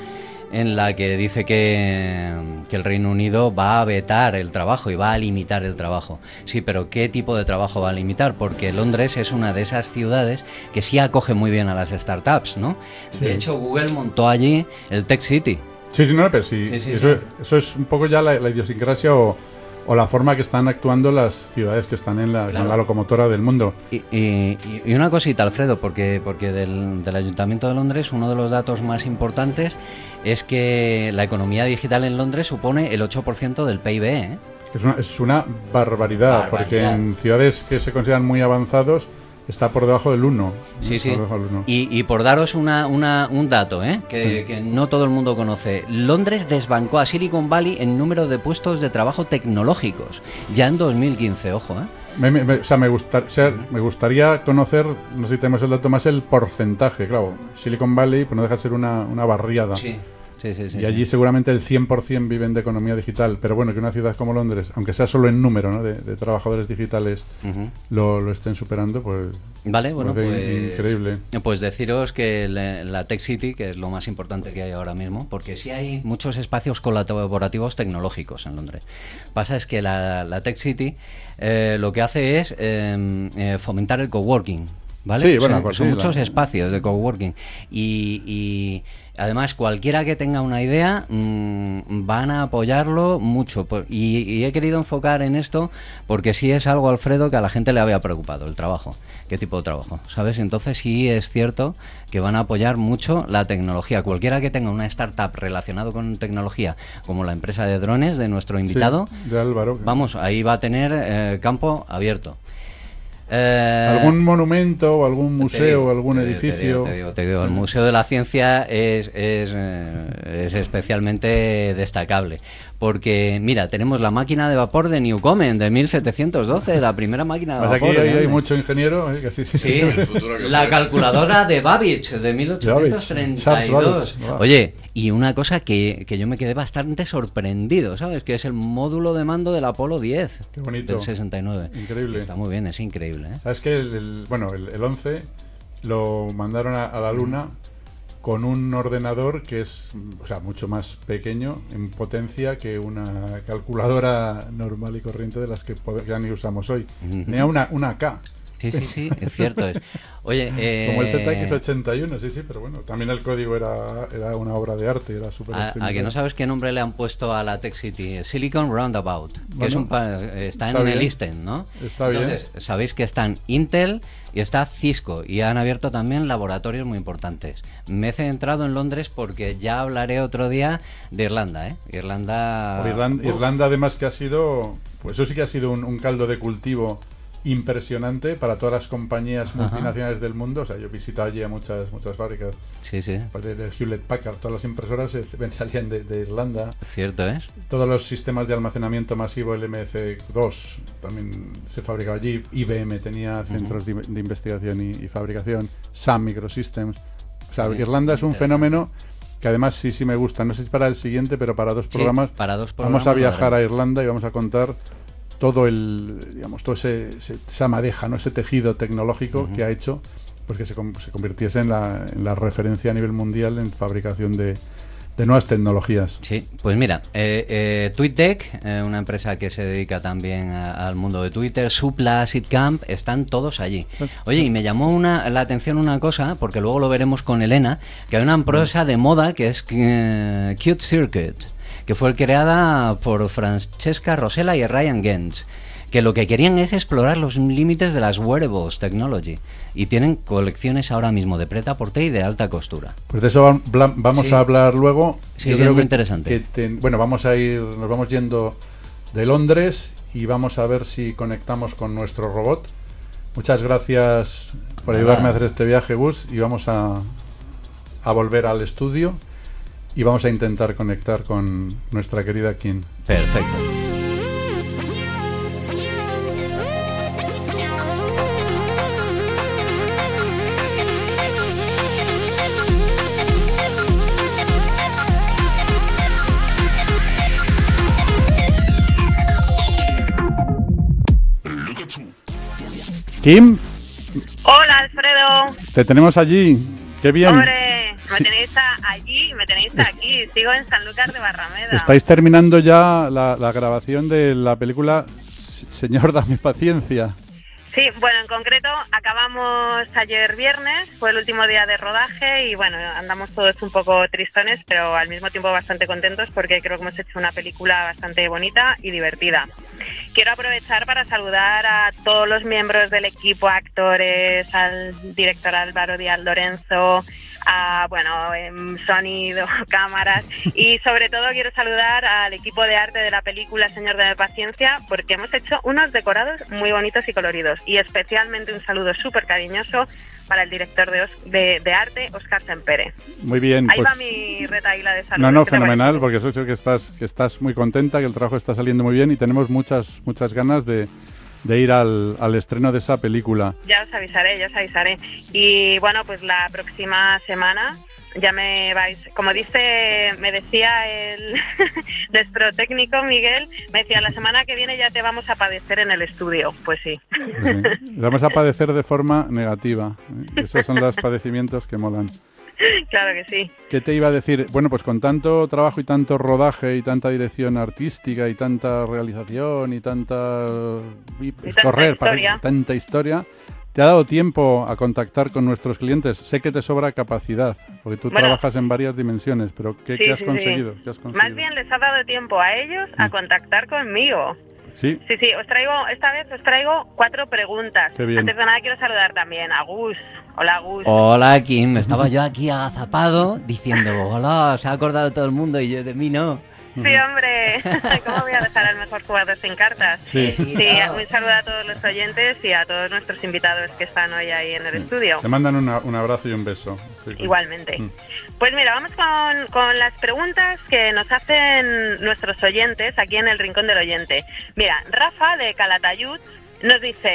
en la que dice que, que el Reino Unido va a vetar el trabajo y va a limitar el trabajo. Sí, pero ¿qué tipo de trabajo va a limitar? Porque Londres es una de esas ciudades que sí acoge muy bien a las startups, ¿no? De Sí. hecho, Google montó allí el Tech City. Sí, sí, no, pero sí, Sí, sí, eso, sí. eso es un poco ya la, la idiosincrasia o, o la forma que están actuando las ciudades que están en la, Claro. en la locomotora del mundo. Y, y- y una cosita, Alfredo, porque, porque del, del Ayuntamiento de Londres uno de los datos más importantes es que la economía digital en Londres supone el ocho por ciento del P I B, ¿eh? Es una, es una barbaridad, Barbaridad. porque en ciudades que se consideran muy avanzados está por debajo del uno. Sí, sí. Por debajo del uno. Y, y por daros una, una- un dato, ¿eh? que, que no todo el mundo conoce, Londres desbancó a Silicon Valley en número de puestos de trabajo tecnológicos, ya en dos mil quince, ojo, ¿eh? Me, me- me- o sea, me, gusta- o sea, me gustaría conocer, no sé si tenemos el dato más, el porcentaje. Claro, Silicon Valley pues no deja de ser una, una barriada. Sí, sí, sí. sí, Y allí sí. seguramente el cien por ciento viven de economía digital. Pero bueno, que una ciudad como Londres, aunque sea solo en número, ¿no?, de, de trabajadores digitales, Ujú. lo, lo estén superando, pues Vale, bueno, me parece pues, increíble. pues deciros que la, la Tech City, que es lo más importante que hay ahora mismo, porque sí hay muchos espacios colaborativos tecnológicos en Londres. Pasa es que la, la Tech City eh, lo que hace es eh, eh, fomentar el coworking, ¿vale? Sí, bueno, son, pues son sí, muchos la- espacios de coworking y, y además cualquiera que tenga una idea mmm, van a apoyarlo mucho. Por- y, y he querido enfocar en esto porque sí es algo, Alfredo, que a la gente le había preocupado, el trabajo. ¿Qué tipo de trabajo? ¿Sabes? Entonces sí es cierto que van a apoyar mucho la tecnología. Cualquiera que tenga una startup relacionada con tecnología, como la empresa de drones de nuestro invitado, Sí, de Álvaro. vamos, ahí va a tener eh, campo abierto. Eh, ¿Algún monumento o algún te museo digo, o algún te digo, edificio? Te digo, te digo, el Museo de la Ciencia es, es, eh, es especialmente destacable. Porque, mira, tenemos la máquina de vapor de Newcomen de mil setecientos doce, la primera máquina de Pues vapor. aquí de hay, hay Londres. mucho ingeniero. ¿eh? Que sí, sí, Sí, sí. futuro que la fue. calculadora de Babbage de mil ochocientos treinta y Charles dos. Babbage, wow. Oye, y una cosa que, que yo me quedé bastante sorprendido, ¿sabes? Que es el módulo de mando del Apolo diez Qué bonito. del sesenta y nueve. Increíble. Está muy bien, es increíble, ¿eh? ¿Sabes que el, el- bueno, el, el once lo mandaron a, a la Luna con un ordenador que es, o sea, mucho más pequeño en potencia que una calculadora normal y corriente de las que pod- ya ni usamos hoy. Ujú. Tenía una, una K, Sí, sí, sí, es cierto. Es. Oye, eh, como el Z X ochenta y uno, sí, sí, pero bueno, también el código era, era una obra de arte, era súper a, a optimizado. que no sabes qué nombre le han puesto a la Tech City, Silicon Roundabout, que Bueno, es un pa- está en está bien. el East End, ¿no? Está bien. Entonces, sabéis que están Intel y está Cisco y han abierto también laboratorios muy importantes. Me he centrado en Londres porque ya hablaré otro día de Irlanda, ¿eh? Irlanda... Por Irlanda, Uf, Irlanda además que ha sido, pues eso sí que ha sido un, un caldo de cultivo impresionante para todas las compañías Ajá. multinacionales del mundo. O sea, yo he visitado allí a muchas, muchas fábricas. Sí, sí, Aparte de Hewlett Packard, todas las impresoras eh, ven- salían de, de Irlanda. cierto es. Todos los sistemas de almacenamiento masivo, el M C dos, también se fabricaba allí. I B M tenía centros de, de investigación y, y fabricación. Sun Microsystems. O sea, Sí, Irlanda es un interesante. fenómeno que además sí, sí me gusta. No sé si para el siguiente, pero para dos Sí, programas. para dos Vamos programas a lo viajar a haremos. Irlanda y vamos a contar todo el, digamos, todo ese, ese- esa madeja, ¿no?, ese tejido tecnológico Ujú. que ha hecho pues que se, com- se convirtiese en la, en la referencia a nivel mundial en fabricación de, de nuevas tecnologías. Sí, pues mira, eh, eh, TweetDeck, eh, una empresa que se dedica también a- al mundo de Twitter, Supla, SitCamp, están todos allí. Oye, y me llamó una, la atención una cosa, porque luego lo veremos con Elena, que hay una empresa de moda que es eh, Cute Circuit, que fue creada por Francesca Rosella y Ryan Gens, que lo que querían es explorar los límites de las wearables technology, y tienen colecciones ahora mismo de prêt-à-porter y de alta costura. Pues de eso va- bla- vamos Sí. a hablar luego. Sí, Yo sí, creo es muy que- interesante. que te- bueno, vamos a ir, nos vamos yendo de Londres y vamos a ver si conectamos con nuestro robot. Muchas gracias por Nada. ayudarme a hacer este viaje, Gus, y vamos a, a volver al estudio y vamos a intentar conectar con nuestra querida Kim. Perfecto. Kim, Hola Alfredo, te tenemos allí. Qué bien. hombre, me Sí. tenéis a- allí, me tenéis aquí, sigo en Sanlúcar de Barrameda. Estáis terminando ya la, la grabación de la película Señor, dame paciencia. Sí, bueno, en concreto acabamos ayer viernes, fue el último día de rodaje y bueno, andamos todos un poco tristones, pero al mismo tiempo bastante contentos porque creo que hemos hecho una película bastante bonita y divertida. Quiero aprovechar para saludar a todos los miembros del equipo, actores, al director Álvaro Díaz Lorenzo, a, bueno, en sonido, cámaras y sobre todo quiero saludar al equipo de arte de la película Señor de Paciencia porque hemos hecho unos decorados muy bonitos y coloridos y especialmente un saludo súper cariñoso para el director de, de, de arte, Óscar Sempere. Muy bien. Ahí pues, va mi retaíla de salud. No, no, fenomenal, porque eso es que estás, que estás muy contenta, que el trabajo está saliendo muy bien y tenemos muchas, muchas ganas de... de ir al, al estreno de esa película. Ya os avisaré, ya os avisaré. Y bueno, pues la próxima semana ya me vais, como dice, me decía el nuestro técnico Miguel, me decía, la semana que viene ya te vamos a padecer en el estudio. Pues sí. Sí. Vamos a padecer de forma negativa. ¿eh? Esos son los padecimientos que molan. Claro que sí. ¿Qué te iba a decir? Bueno, pues con tanto trabajo y tanto rodaje y tanta dirección artística y tanta realización y tanta... y, y pues, tanta correr, historia. Para, tanta historia, ¿te ha dado tiempo a contactar con nuestros clientes? Sé que te sobra capacidad, porque tú bueno, trabajas en varias dimensiones, pero ¿qué, sí, ¿qué, has, sí, conseguido? sí. ¿Qué has conseguido? Más bien les ha dado tiempo a ellos a mm. contactar conmigo. Sí. Sí, sí, os traigo, esta vez os traigo cuatro preguntas. Qué bien. Antes de nada quiero saludar también a Gus. Hola, Gus. Hola, Kim. Estaba yo aquí agazapado diciendo, hola, se ha acordado todo el mundo y yo de mí no. Sí, hombre. ¿Cómo voy a dejar al mejor jugador sin cartas? Sí. Sí, un saludo a todos los oyentes y a todos nuestros invitados que están hoy ahí en el estudio. Te mandan una, un abrazo y un beso. Sí, sí. Igualmente. Mm. Pues mira, vamos con, con las preguntas que nos hacen nuestros oyentes aquí en el Rincón del Oyente. Mira, Rafa de Calatayud nos dice,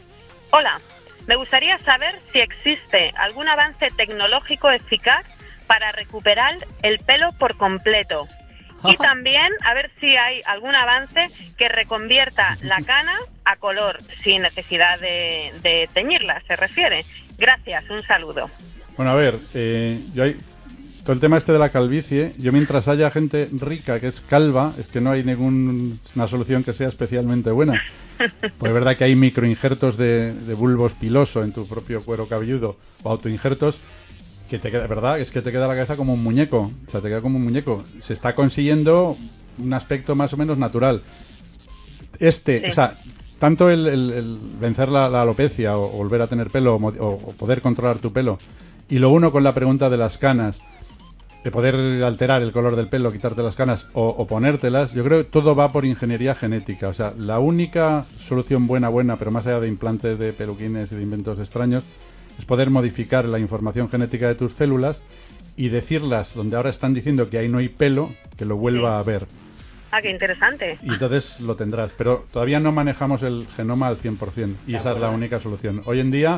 hola, me gustaría saber si existe algún avance tecnológico eficaz para recuperar el pelo por completo. Y también a ver si hay algún avance que reconvierta la cana a color sin necesidad de, de teñirla, se refiere. Gracias, un saludo. Bueno, a ver, eh, yo hay, todo el tema este de la calvicie, yo mientras haya gente rica que es calva, es que no hay ninguna solución que sea especialmente buena. Pues es verdad que hay microinjertos de, de bulbos piloso en tu propio cuero cabelludo o autoinjertos que te queda, ¿verdad? Es que te queda la cabeza como un muñeco, o sea, te queda como un muñeco. Se está consiguiendo un aspecto más o menos natural. Este, sí. o sea, tanto el, el, el vencer la, la alopecia o, o volver a tener pelo o, o poder controlar tu pelo, y lo uno con la pregunta de las canas, de poder alterar el color del pelo, quitarte las canas o, o ponértelas, yo creo que todo va por ingeniería genética. O sea, la única solución buena, buena, pero más allá de implantes de peluquines y de inventos extraños, es poder modificar la información genética de tus células y decirlas, donde ahora están diciendo que ahí no hay pelo, que lo vuelva sí. a ver. Ah, qué interesante. Y entonces lo tendrás, pero todavía no manejamos el genoma al cien por ciento y esa es la única solución. Hoy en día,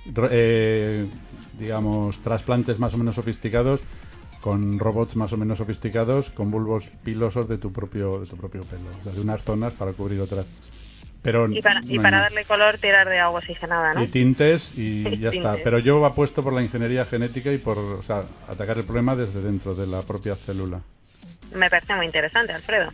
eh, digamos, trasplantes más o menos sofisticados, con robots más o menos sofisticados, con bulbos pilosos de tu propio, de tu propio pelo, o sea, de unas zonas para cubrir otras. Pero y para, no, y para no. darle color, tirar de agua oxigenada, ¿no? Y tintes y ya tintes. está. Pero yo apuesto por la ingeniería genética y por, o sea, atacar el problema desde dentro de la propia célula. Me parece muy interesante, Alfredo.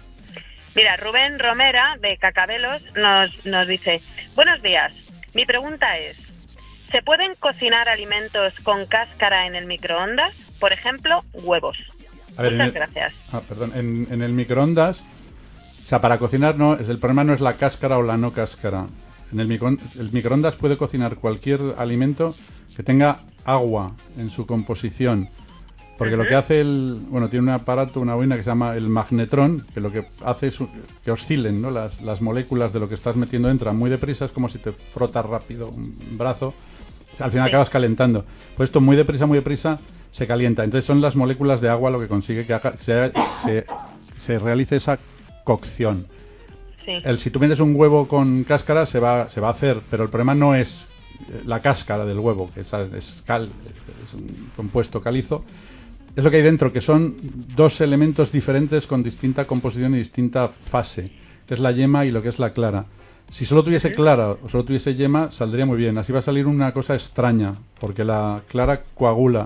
Mira, Rubén Romera, de Cacabelos, nos, nos dice, buenos días, mi pregunta es, ¿se pueden cocinar alimentos con cáscara en el microondas? Por ejemplo, huevos. A ver, Muchas el, gracias. Ah, perdón, en, en el microondas... O sea, para cocinar no, el problema no es la cáscara o la no cáscara. En el, micro, el microondas puede cocinar cualquier alimento que tenga agua en su composición. Porque uh-huh. lo que hace el... Bueno, tiene un aparato, una boina que se llama el magnetrón, que lo que hace es que oscilen, ¿no? Las, las moléculas de lo que estás metiendo entran muy deprisa, es como si te frotas rápido un brazo. Al final sí. acabas calentando. Pues esto muy deprisa, muy deprisa, se calienta. Entonces son las moléculas de agua lo que consigue que haga, se, se, se realice esa cocción. Sí. El, si tú metes un huevo con cáscara se va, se va a hacer, pero el problema no es la cáscara del huevo, que es, es cal, es un compuesto calizo, es lo que hay dentro, que son dos elementos diferentes con distinta composición y distinta fase, que es la yema y lo que es la clara. Si solo tuviese clara o solo tuviese yema, saldría muy bien. Así va a salir una cosa extraña, porque la clara coagula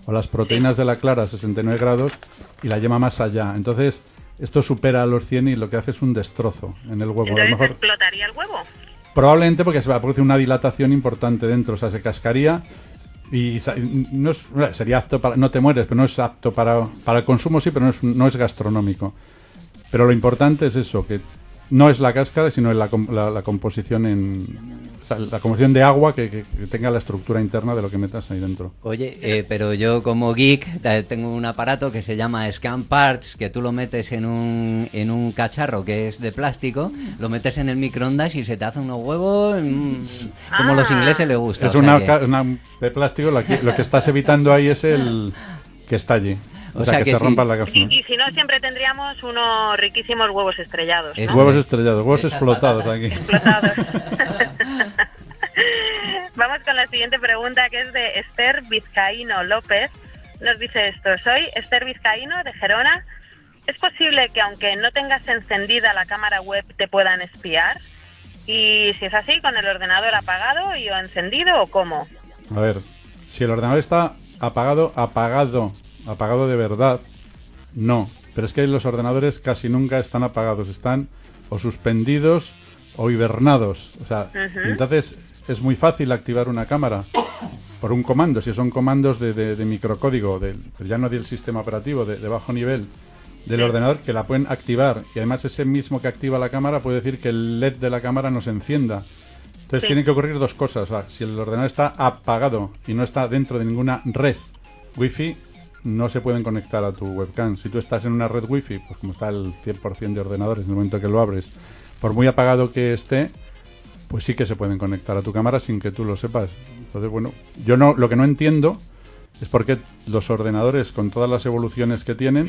o las proteínas de la clara a sesenta y nueve grados y la yema más allá. Entonces, esto supera a los cien y lo que hace es un destrozo en el huevo. Entonces, a lo mejor, ¿explotaría el huevo? Probablemente porque se va a producir una dilatación importante dentro, o sea, se cascaría y no es, sería apto para, no te mueres, pero no es apto para, para el consumo, sí, pero no es, no es gastronómico. Pero lo importante es eso, que no es la cáscara, sino la, la, la composición en o sea, la composición de agua que, que, que tenga la estructura interna de lo que metas ahí dentro. Oye, eh, pero yo como geek eh, tengo un aparato que se llama Scan Parts, que tú lo metes en un, en un cacharro que es de plástico, lo metes en el microondas y se te hace unos huevos mmm, ah. como los ingleses les gusta. Es o una, sea que... una de plástico, lo que, lo que estás evitando ahí es el que estalle. O, o sea, sea, que, que se sí. rompa la cápsula. Y, y si no, siempre tendríamos unos riquísimos huevos estrellados, ¿no? Huevos estrellados, huevos explotados aquí. Explotados. Vamos con la siguiente pregunta, que es de Esther Vizcaíno López. Nos dice esto: soy Esther Vizcaíno de Gerona. ¿Es posible que aunque no tengas encendida la cámara web te puedan espiar? Y si es así, ¿con el ordenador apagado y o encendido o cómo? A ver, si el ordenador está apagado, apagado, apagado de verdad, no. Pero es que los ordenadores casi nunca están apagados, están o suspendidos o hibernados. O sea, uh-huh. entonces es muy fácil activar una cámara por un comando, si son comandos de, de, de microcódigo, de, ya no del sistema operativo, de, de bajo nivel del sí. ordenador, que la pueden activar. Y además ese mismo que activa la cámara puede decir que el L E D de la cámara no se encienda. Entonces sí. tienen que ocurrir dos cosas. O sea, si el ordenador está apagado y no está dentro de ninguna red Wi-Fi, no se pueden conectar a tu webcam. Si tú estás en una red Wi-Fi, pues como está el cien por ciento de ordenadores en el momento que lo abres, por muy apagado que esté, pues sí que se pueden conectar a tu cámara sin que tú lo sepas. Entonces, bueno, yo no, lo que no entiendo es por qué los ordenadores, con todas las evoluciones que tienen,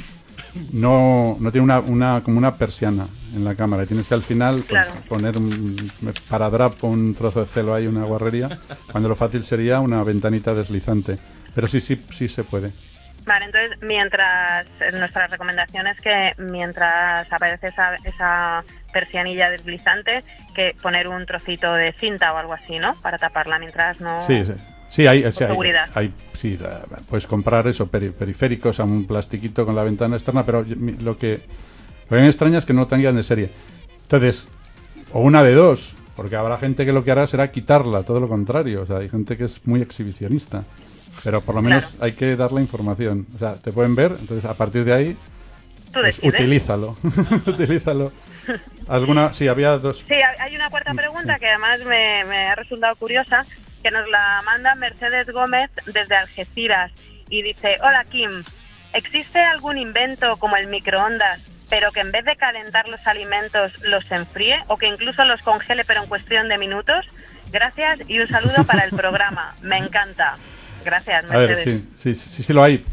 no, no tienen una, una, como una persiana en la cámara. Y tienes que al final pues, claro. poner un paradrapo, un trozo de celo ahí, una guarrería, cuando lo fácil sería una ventanita deslizante. Pero sí, sí, sí se puede. Vale, entonces, mientras, nuestra recomendación es que mientras aparece esa, esa persianilla deslizante, que poner un trocito de cinta o algo así, ¿no? Para taparla mientras no... Sí, sí. Sí, hay, sí, seguridad. hay, hay sí, puedes comprar eso, peri, periféricos, a un plastiquito con la ventana externa, pero lo que, lo que me extraña es que no lo tengan de serie. Entonces, o una de dos, porque habrá gente que lo que hará será quitarla, todo lo contrario. O sea, hay gente que es muy exhibicionista. Pero por lo menos claro. hay que dar la información. O sea, te pueden ver, entonces a partir de ahí, pues, utilízalo. utilízalo. ¿Alguna? Sí, había dos. Sí, hay una cuarta pregunta que además me, me ha resultado curiosa, que nos la manda Mercedes Gómez desde Algeciras y dice: hola Kim, ¿existe algún invento como el microondas, pero que en vez de calentar los alimentos los enfríe o que incluso los congele pero en cuestión de minutos? Gracias y un saludo para el programa. Me encanta. Gracias, Mercedes. A ver, sí, sí, sí, sí lo hay.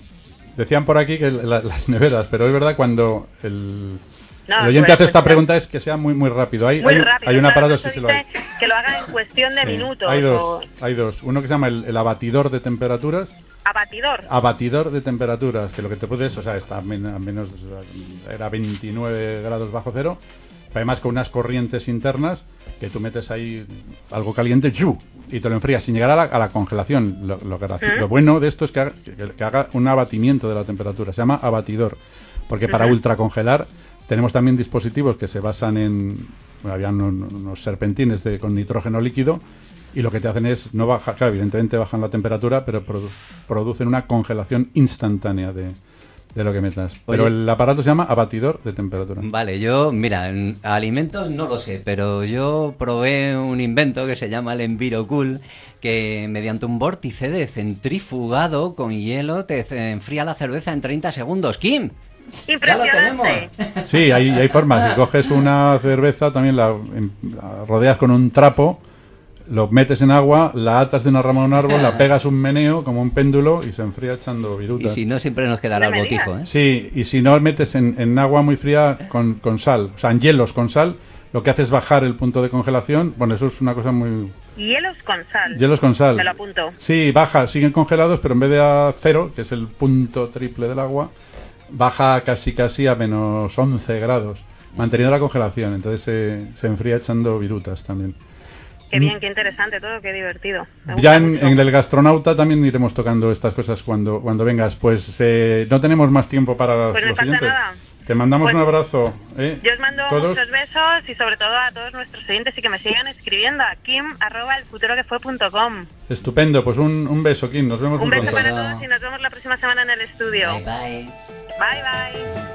Decían por aquí que la, las neveras, pero es verdad cuando el, no, el oyente hace esta pregunta es que sea muy muy rápido. Hay, muy hay, rápido, hay un claro, aparato, sí, sí lo hay. Que lo haga en cuestión de sí, minutos. Hay dos, o... hay dos. Uno que se llama el, el abatidor de temperaturas. ¿Abatidor? Abatidor de temperaturas, que lo que te puedes, o sea, está a menos, era veintinueve grados bajo cero. Además con unas corrientes internas que tú metes ahí algo caliente ¡yu! Y te lo enfrías sin llegar a la, a la congelación. Lo, lo, ¿Eh? lo bueno de esto es que haga, que, que haga un abatimiento de la temperatura. Se llama abatidor. Porque para uh-huh. ultracongelar tenemos también dispositivos que se basan en... Bueno, había unos, unos serpentines de, con nitrógeno líquido y lo que te hacen es no bajar, claro, evidentemente bajan la temperatura, pero produ- producen una congelación instantánea de... de lo que metas. Pero Oye, el aparato se llama abatidor de temperatura. Vale, yo, mira, en alimentos no lo sé, pero yo probé un invento que se llama el Envirocool, que mediante un vórtice de centrifugado con hielo te enfría la cerveza en treinta segundos. ¡Kim! ¡Ya lo tenemos! Sí, hay, hay formas. Si coges una cerveza, también la, la rodeas con un trapo, lo metes en agua, la atas de una rama a un árbol, la pegas un meneo como un péndulo y se enfría echando virutas. Y si no, siempre nos quedará el botijo, ¿eh? Sí, y si no metes en, en agua muy fría con, con sal, o sea, en hielos con sal, lo que hace es bajar el punto de congelación. Bueno, eso es una cosa muy... Hielos con sal. Hielos con sal. Me lo apunto. Sí, baja, siguen congelados, pero en vez de a cero, que es el punto triple del agua, baja casi casi a menos once grados, manteniendo la congelación. Entonces se, se enfría echando virutas también. Qué bien, qué interesante todo, qué divertido. Me Ya gusta en, mucho. en el Gastronauta también iremos tocando estas cosas cuando, cuando vengas. Pues eh, no tenemos más tiempo para los, Pues no los pasa siguientes. nada. Te mandamos Pues un abrazo. ¿eh? Yo os mando Todos. muchos besos y sobre todo a todos nuestros oyentes y que me sigan escribiendo a kim arroba el futuro que fue punto com. Estupendo, pues un, un beso, Kim. Nos vemos Un muy beso pronto. para todos y nos vemos la próxima semana en el estudio. Bye bye. Bye bye.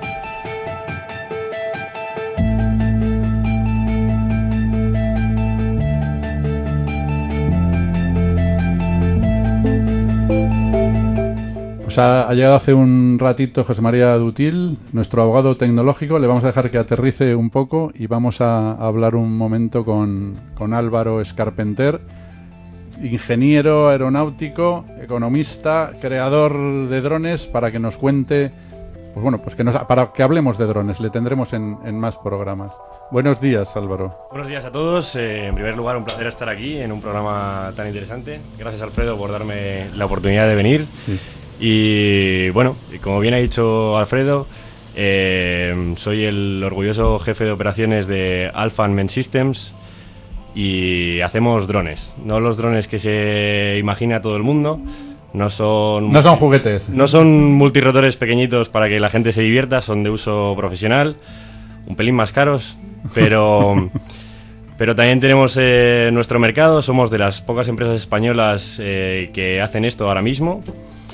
Pues ha, ha llegado hace un ratito José María Dutil, nuestro abogado tecnológico. Le vamos a dejar que aterrice un poco y vamos a, a hablar un momento con, con Álvaro Escarpenter, ingeniero aeronáutico, economista, creador de drones, para que nos cuente, pues bueno, pues que nos, para que hablemos de drones. Le tendremos en, en más programas. Buenos días, Álvaro. Buenos días a todos. Eh, en primer lugar, un placer estar aquí en un programa tan interesante. Gracias, Alfredo, por darme la oportunidad de venir. Sí. Y bueno, como bien ha dicho Alfredo, eh, soy el orgulloso jefe de operaciones de Alpha Men Systems y hacemos drones. No los drones que se imagina todo el mundo. No son, No son juguetes. no son multirotores pequeñitos para que la gente se divierta, son de uso profesional, un pelín más caros, pero, pero también tenemos eh, nuestro mercado. Somos de las pocas empresas españolas eh, que hacen esto ahora mismo.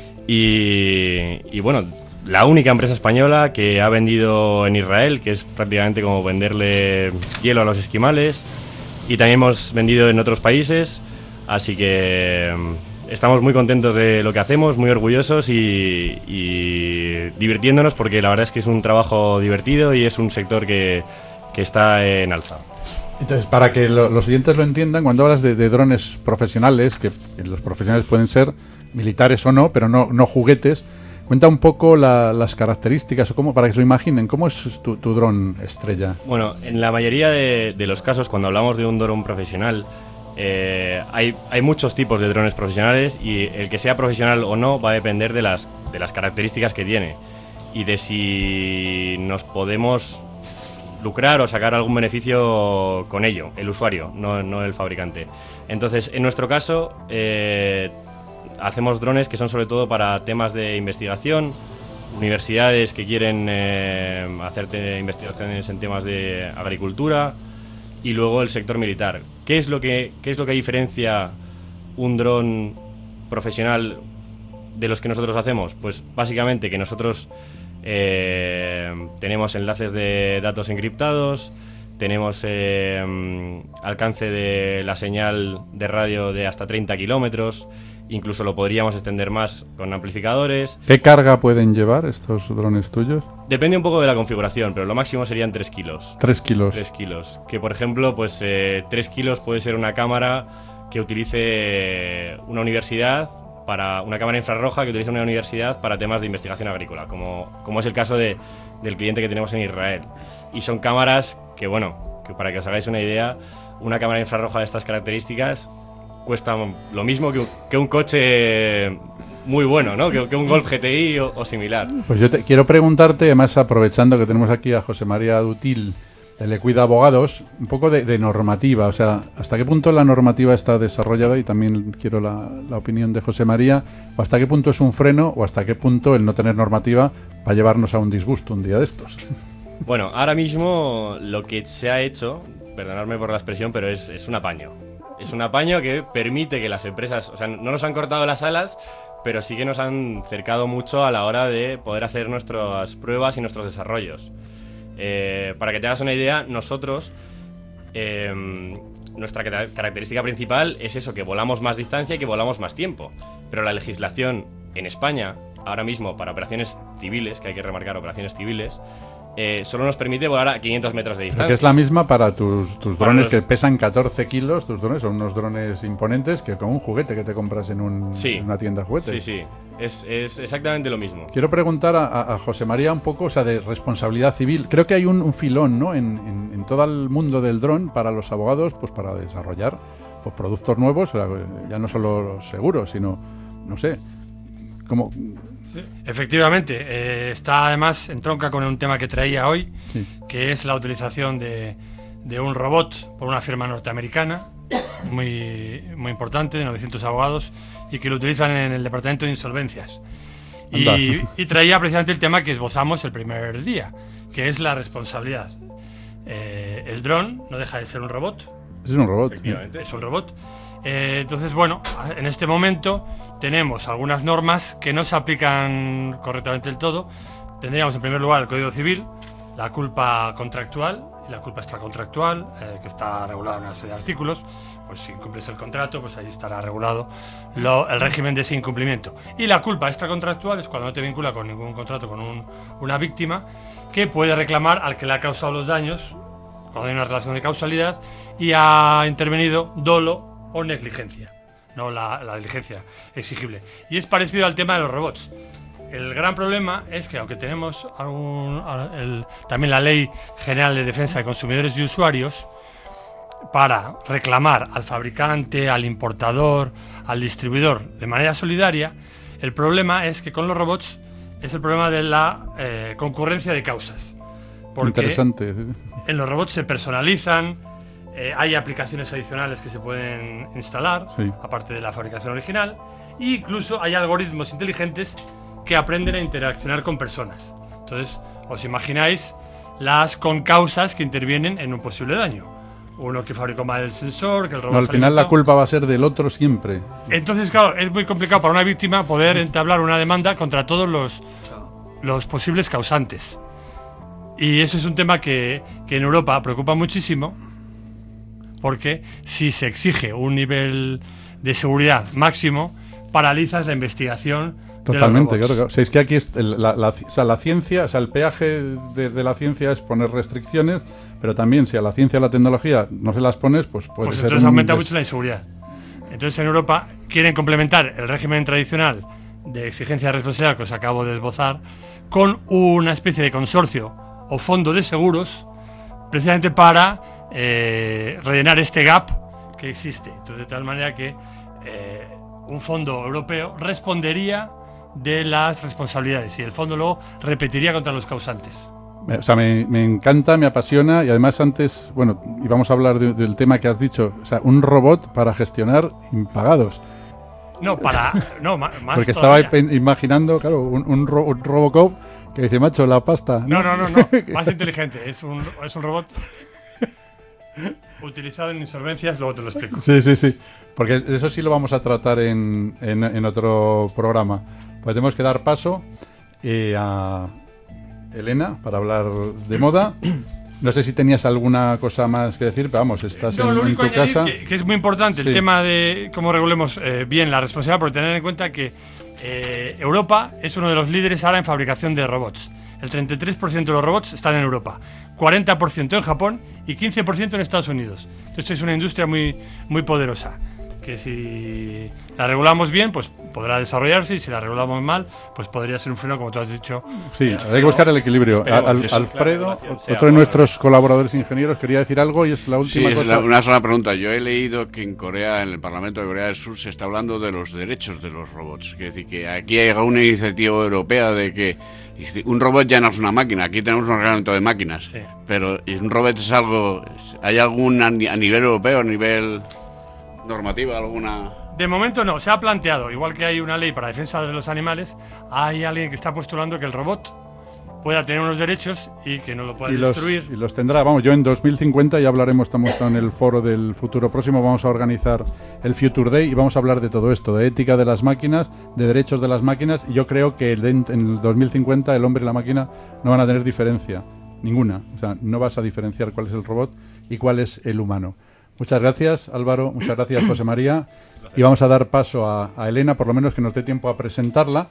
Y, y bueno, la única empresa española que ha vendido en Israel, que es prácticamente como venderle hielo a los esquimales, y también hemos vendido en otros países, así que mm, estamos muy contentos de lo que hacemos, muy orgullosos y, y divirtiéndonos, porque la verdad es que es un trabajo divertido y es un sector que, que está en alza. Entonces, para que lo- los oyentes lo entiendan, cuando hablas de, de drones profesionales, que los profesionales pueden ser militares o no, pero no, no juguetes, cuenta un poco la- las características o cómo, para que se lo imaginen, ¿cómo es tu, tu dron estrella? Bueno, en la mayoría de, de los casos, cuando hablamos de un dron profesional, eh, hay, hay muchos tipos de drones profesionales y el que sea profesional o no va a depender de las, de las características que tiene y de si nos podemos lucrar o sacar algún beneficio con ello, el usuario, no, no el fabricante. Entonces, en nuestro caso, eh, hacemos drones que son sobre todo para temas de investigación, universidades que quieren eh, hacer te- investigaciones en temas de agricultura y luego el sector militar. ¿Qué es lo que, qué es lo que diferencia un dron profesional de los que nosotros hacemos? Pues básicamente que nosotros eh, tenemos enlaces de datos encriptados, tenemos eh, alcance de la señal de radio de hasta treinta kilómetros, incluso lo podríamos extender más con amplificadores. ¿Qué carga pueden llevar estos drones tuyos? Depende un poco de la configuración, pero lo máximo serían tres kilos. Tres kilos. tres kilos. Que por ejemplo, pues eh, tres kilos puede ser una cámara que utilice una universidad para una cámara infrarroja que utilice una universidad para temas de investigación agrícola, como, como es el caso de, del cliente que tenemos en Israel. Y son cámaras que, bueno, que para que os hagáis una idea, una cámara infrarroja de estas características cuesta lo mismo que un, que un coche muy bueno, ¿no? Que, que un Golf G T I o, o similar. Pues yo te quiero preguntarte, además aprovechando que tenemos aquí a José María Dutil, de Lecuida Abogados, un poco de, de normativa, o sea, ¿hasta qué punto la normativa está desarrollada? Y también quiero la, la opinión de José María, o hasta qué punto es un freno, o hasta qué punto el no tener normativa va a llevarnos a un disgusto un día de estos. Bueno, ahora mismo lo que se ha hecho, perdonadme por la expresión, pero es, es un apaño. Es un apaño que permite que las empresas, o sea, no nos han cortado las alas, pero sí que nos han cercado mucho a la hora de poder hacer nuestras pruebas y nuestros desarrollos. Eh, para que te hagas una idea, nosotros, eh, nuestra car- característica principal es eso, que volamos más distancia y que volamos más tiempo. Pero la legislación en España, ahora mismo para operaciones civiles, que hay que remarcar operaciones civiles, eh, solo nos permite volar a quinientos metros de distancia. Porque es la misma para tus, tus Para drones los- que pesan catorce kilos, tus drones son unos drones imponentes que con un juguete que te compras en, un, Sí. en una tienda de juguetes. Sí, sí, es, es exactamente lo mismo. Quiero preguntar a, a- a José María un poco, o sea, de responsabilidad civil. Creo que hay un, un filón, ¿no? En, en- en todo el mundo del dron para los abogados, pues para desarrollar pues, productos nuevos, o sea, ya no solo los seguros, sino, no sé, como... Sí, efectivamente, eh, está además entronca con un tema que traía hoy, Sí. que es la utilización de, de un robot por una firma norteamericana muy, muy importante de novecientos abogados y que lo utilizan en el departamento de insolvencias. Y, y traía precisamente el tema que esbozamos el primer día, que es la responsabilidad. Eh, el dron no deja de ser un robot. Es un robot. Es un robot. Eh, entonces, bueno, en este momento tenemos algunas normas que no se aplican correctamente del todo. Tendríamos en primer lugar el Código Civil, la culpa contractual y la culpa extracontractual, eh, que está regulada en una serie de artículos. Pues si incumples el contrato, pues ahí estará regulado lo, el régimen de ese incumplimiento. Y la culpa extracontractual es cuando no te vincula con ningún contrato con un, una víctima, que puede reclamar al que le ha causado los daños, cuando hay una relación de causalidad, y ha intervenido dolo o negligencia, no la, la diligencia exigible. Y es parecido al tema de los robots. El gran problema es que aunque tenemos algún, el, también la Ley General de Defensa de Consumidores y Usuarios, para reclamar al fabricante, al importador, al distribuidor de manera solidaria, el problema es que con los robots es el problema de la eh, concurrencia de causas. Porque interesante. En los robots se personalizan, eh, hay aplicaciones adicionales que se pueden instalar, sí, aparte de la fabricación original, e incluso hay algoritmos inteligentes que aprenden a interaccionar con personas. Entonces, os imagináis las concausas que intervienen en un posible daño. Uno que fabricó mal el sensor, que el robot... No, al final la culpa va a ser del otro siempre. Entonces, claro, es muy complicado para una víctima poder entablar una demanda contra todos los, los posibles causantes. Y eso es un tema que, que en Europa preocupa muchísimo, porque si se exige un nivel de seguridad máximo, paralizas la investigación. Totalmente, claro, claro. O sea, es que aquí es el, la, la, o sea, la ciencia, o sea, el peaje de, de la ciencia es poner restricciones, pero también si a la ciencia y a la tecnología no se las pones, pues puede pues ser entonces un aumenta des... mucho la inseguridad. Entonces en Europa quieren complementar el régimen tradicional de exigencia de responsabilidad que os acabo de esbozar con una especie de consorcio o fondo de seguros precisamente para eh, rellenar este gap que existe. Entonces de tal manera que eh, un fondo europeo respondería de las responsabilidades y el fondo luego repetiría contra los causantes. O sea, me, me encanta, me apasiona y además antes, bueno, íbamos a hablar de, del tema que has dicho, o sea, un robot para gestionar impagados. No, para... no, más Porque todavía. estaba imaginando, claro, un, un, ro, un Robocop que dice, macho, la pasta. No, no, no, no, no. Más inteligente, es un, es un robot utilizado en insolvencias, luego te lo explico. Sí, sí, sí, porque eso sí lo vamos a tratar en, en, en otro programa. Pues tenemos que dar paso eh, a Elena para hablar de moda. No sé si tenías alguna cosa más que decir, pero vamos, estás no, en, lo único en tu casa. Que, que es muy importante sí. El tema de cómo regulemos eh, bien la responsabilidad, por tener en cuenta que eh, Europa es uno de los líderes ahora en fabricación de robots. El treinta y tres por ciento de los robots están en Europa, cuarenta por ciento en Japón y quince por ciento en Estados Unidos. Entonces es una industria muy, muy poderosa, que si la regulamos bien, pues podrá desarrollarse, y si la regulamos mal, pues podría ser un freno, como tú has dicho. Sí, hay que buscar el equilibrio. Al, Alfredo, otro de nuestros colaboradores ingenieros, quería decir algo y es la última sí, cosa. Sí, es una sola pregunta. Yo he leído que en Corea, en el Parlamento de Corea del Sur, se está hablando de los derechos de los robots. Es decir, que aquí hay una iniciativa europea de que un robot ya no es una máquina. Aquí tenemos un reglamento de máquinas. Sí. Pero un robot es algo... ¿Hay algún a nivel europeo, a nivel normativa, alguna...? De momento no, se ha planteado, igual que hay una ley para la defensa de los animales, hay alguien que está postulando que el robot pueda tener unos derechos y que no lo pueda y destruir. Los, y los tendrá, vamos, yo en dos mil cincuenta ya hablaremos, estamos en el foro del futuro próximo, vamos a organizar el Future Day y vamos a hablar de todo esto, de ética de las máquinas, de derechos de las máquinas, y yo creo que en el dos mil cincuenta el hombre y la máquina no van a tener diferencia, ninguna, o sea, no vas a diferenciar cuál es el robot y cuál es el humano. Muchas gracias, Álvaro, muchas gracias, José María. Y vamos a dar paso a, a Elena, por lo menos que nos dé tiempo a presentarla.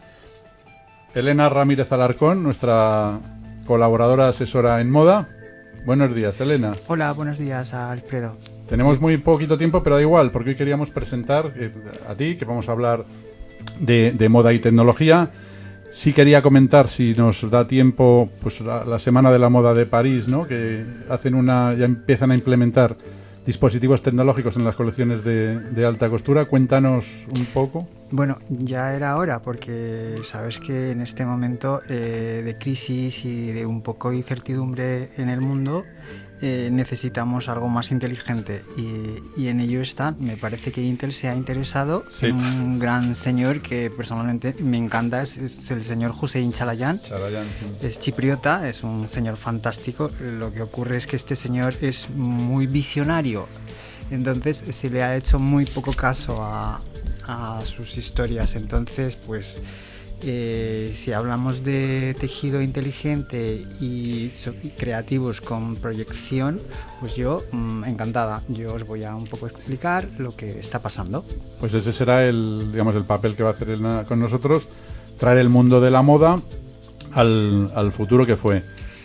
Elena Ramírez Alarcón, nuestra colaboradora asesora en moda. Buenos días, Elena. Hola, buenos días, Alfredo. Tenemos muy poquito tiempo, pero da igual, porque hoy queríamos presentar eh, a ti, que vamos a hablar de, de moda y tecnología. Sí quería comentar, si nos da tiempo, pues la, la Semana de la Moda de París, ¿no? Que hacen una, ya empiezan a implementar dispositivos tecnológicos en las colecciones de, de alta costura. Cuéntanos un poco. Bueno, ya era hora, porque sabes que en este momento eh, de crisis y de un poco de incertidumbre en el mundo eh, necesitamos algo más inteligente y, y en ello está. Me parece que Intel se ha interesado Sí. en un gran señor que personalmente me encanta, es, es el señor Hussein Chalayan. Chalayan, sí. Es chipriota, es un señor fantástico. Lo que ocurre es que este señor es muy visionario, entonces se le ha hecho muy poco caso a, a sus historias. Entonces, pues eh, si hablamos de tejido inteligente y, so- y creativos con proyección, pues yo mm, encantada. Yo os voy a un poco explicar lo que está pasando. Pues ese será el, digamos, el papel que va a hacer Elena con nosotros, traer el mundo de la moda al, al futuro que fue.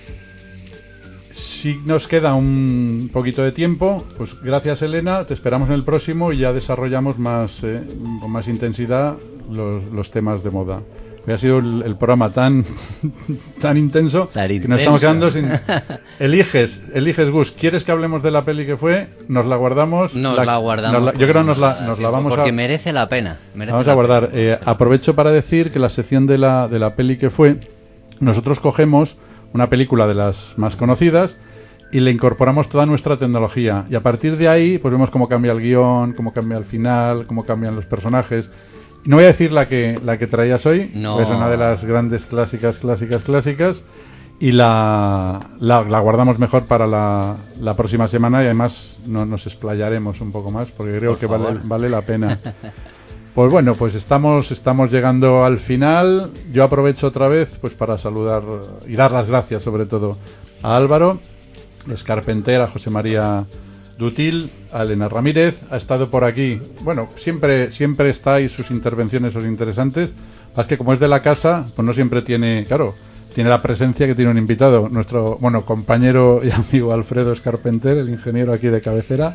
Si nos queda un poquito de tiempo, pues gracias Elena, te esperamos en el próximo y ya desarrollamos más, eh, con más intensidad los, los temas de moda. Hoy ha sido el, el programa tan tan intenso Tan que nos estamos intenso. quedando sin... Eliges, eliges Gus, ¿quieres que hablemos de la peli que fue? Nos la guardamos. Nos la, guardamos. nos la- yo creo que nos la, nos la vamos porque a... merece la pena. merece Vamos la a guardar. pena. Eh, aprovecho para decir que la sección de la, de la peli que fue, nosotros cogemos una película de las más conocidas y le incorporamos toda nuestra tecnología. Y a partir de ahí, pues vemos cómo cambia el guión, cómo cambia el final, cómo cambian los personajes. Y no voy a decir la que, la que traías hoy, No. que es una de las grandes clásicas, clásicas, clásicas. Y la, la, la guardamos mejor para la, la próxima semana y además no, nos explayaremos un poco más porque creo Por que vale, favor. vale la pena. Pues bueno, pues estamos, estamos llegando al final. Yo aprovecho otra vez pues para saludar y dar las gracias sobre todo a Álvaro Escarpenter, a José María Dutil, a Elena Ramírez. Ha estado por aquí, bueno, siempre, siempre está y sus intervenciones son interesantes. Es que como es de la casa, pues no siempre tiene, claro, tiene la presencia que tiene un invitado, nuestro, bueno, compañero y amigo Alfredo Escarpenter, el ingeniero aquí de cabecera,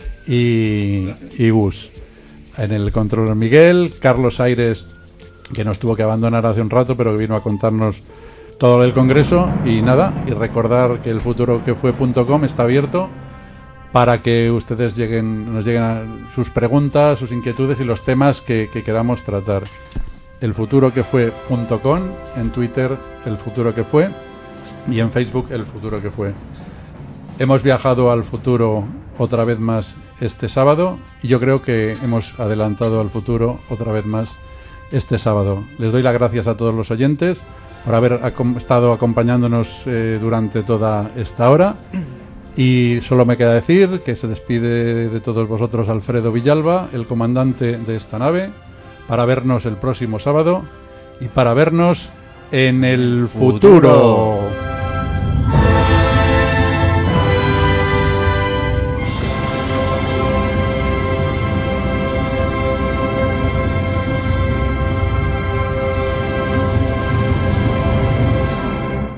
y, y Gus. En el control Miguel, Carlos Aires, que nos tuvo que abandonar hace un rato, pero que vino a contarnos todo el congreso. Y nada, y recordar que el futuro que fue punto com está abierto para que ustedes lleguen, nos lleguen a sus preguntas, sus inquietudes y los temas que, que queramos tratar. El futuro que fue punto com, en Twitter el futuro que fue y en Facebook el futuro que fue. Hemos viajado al futuro otra vez más este sábado y yo creo que hemos adelantado al futuro otra vez más este sábado. Les doy las gracias a todos los oyentes por haber acom- estado acompañándonos eh, durante toda esta hora y solo me queda decir que se despide de todos vosotros Alfredo Villalba, el comandante de esta nave, para vernos el próximo sábado y para vernos en el Futuro. futuro.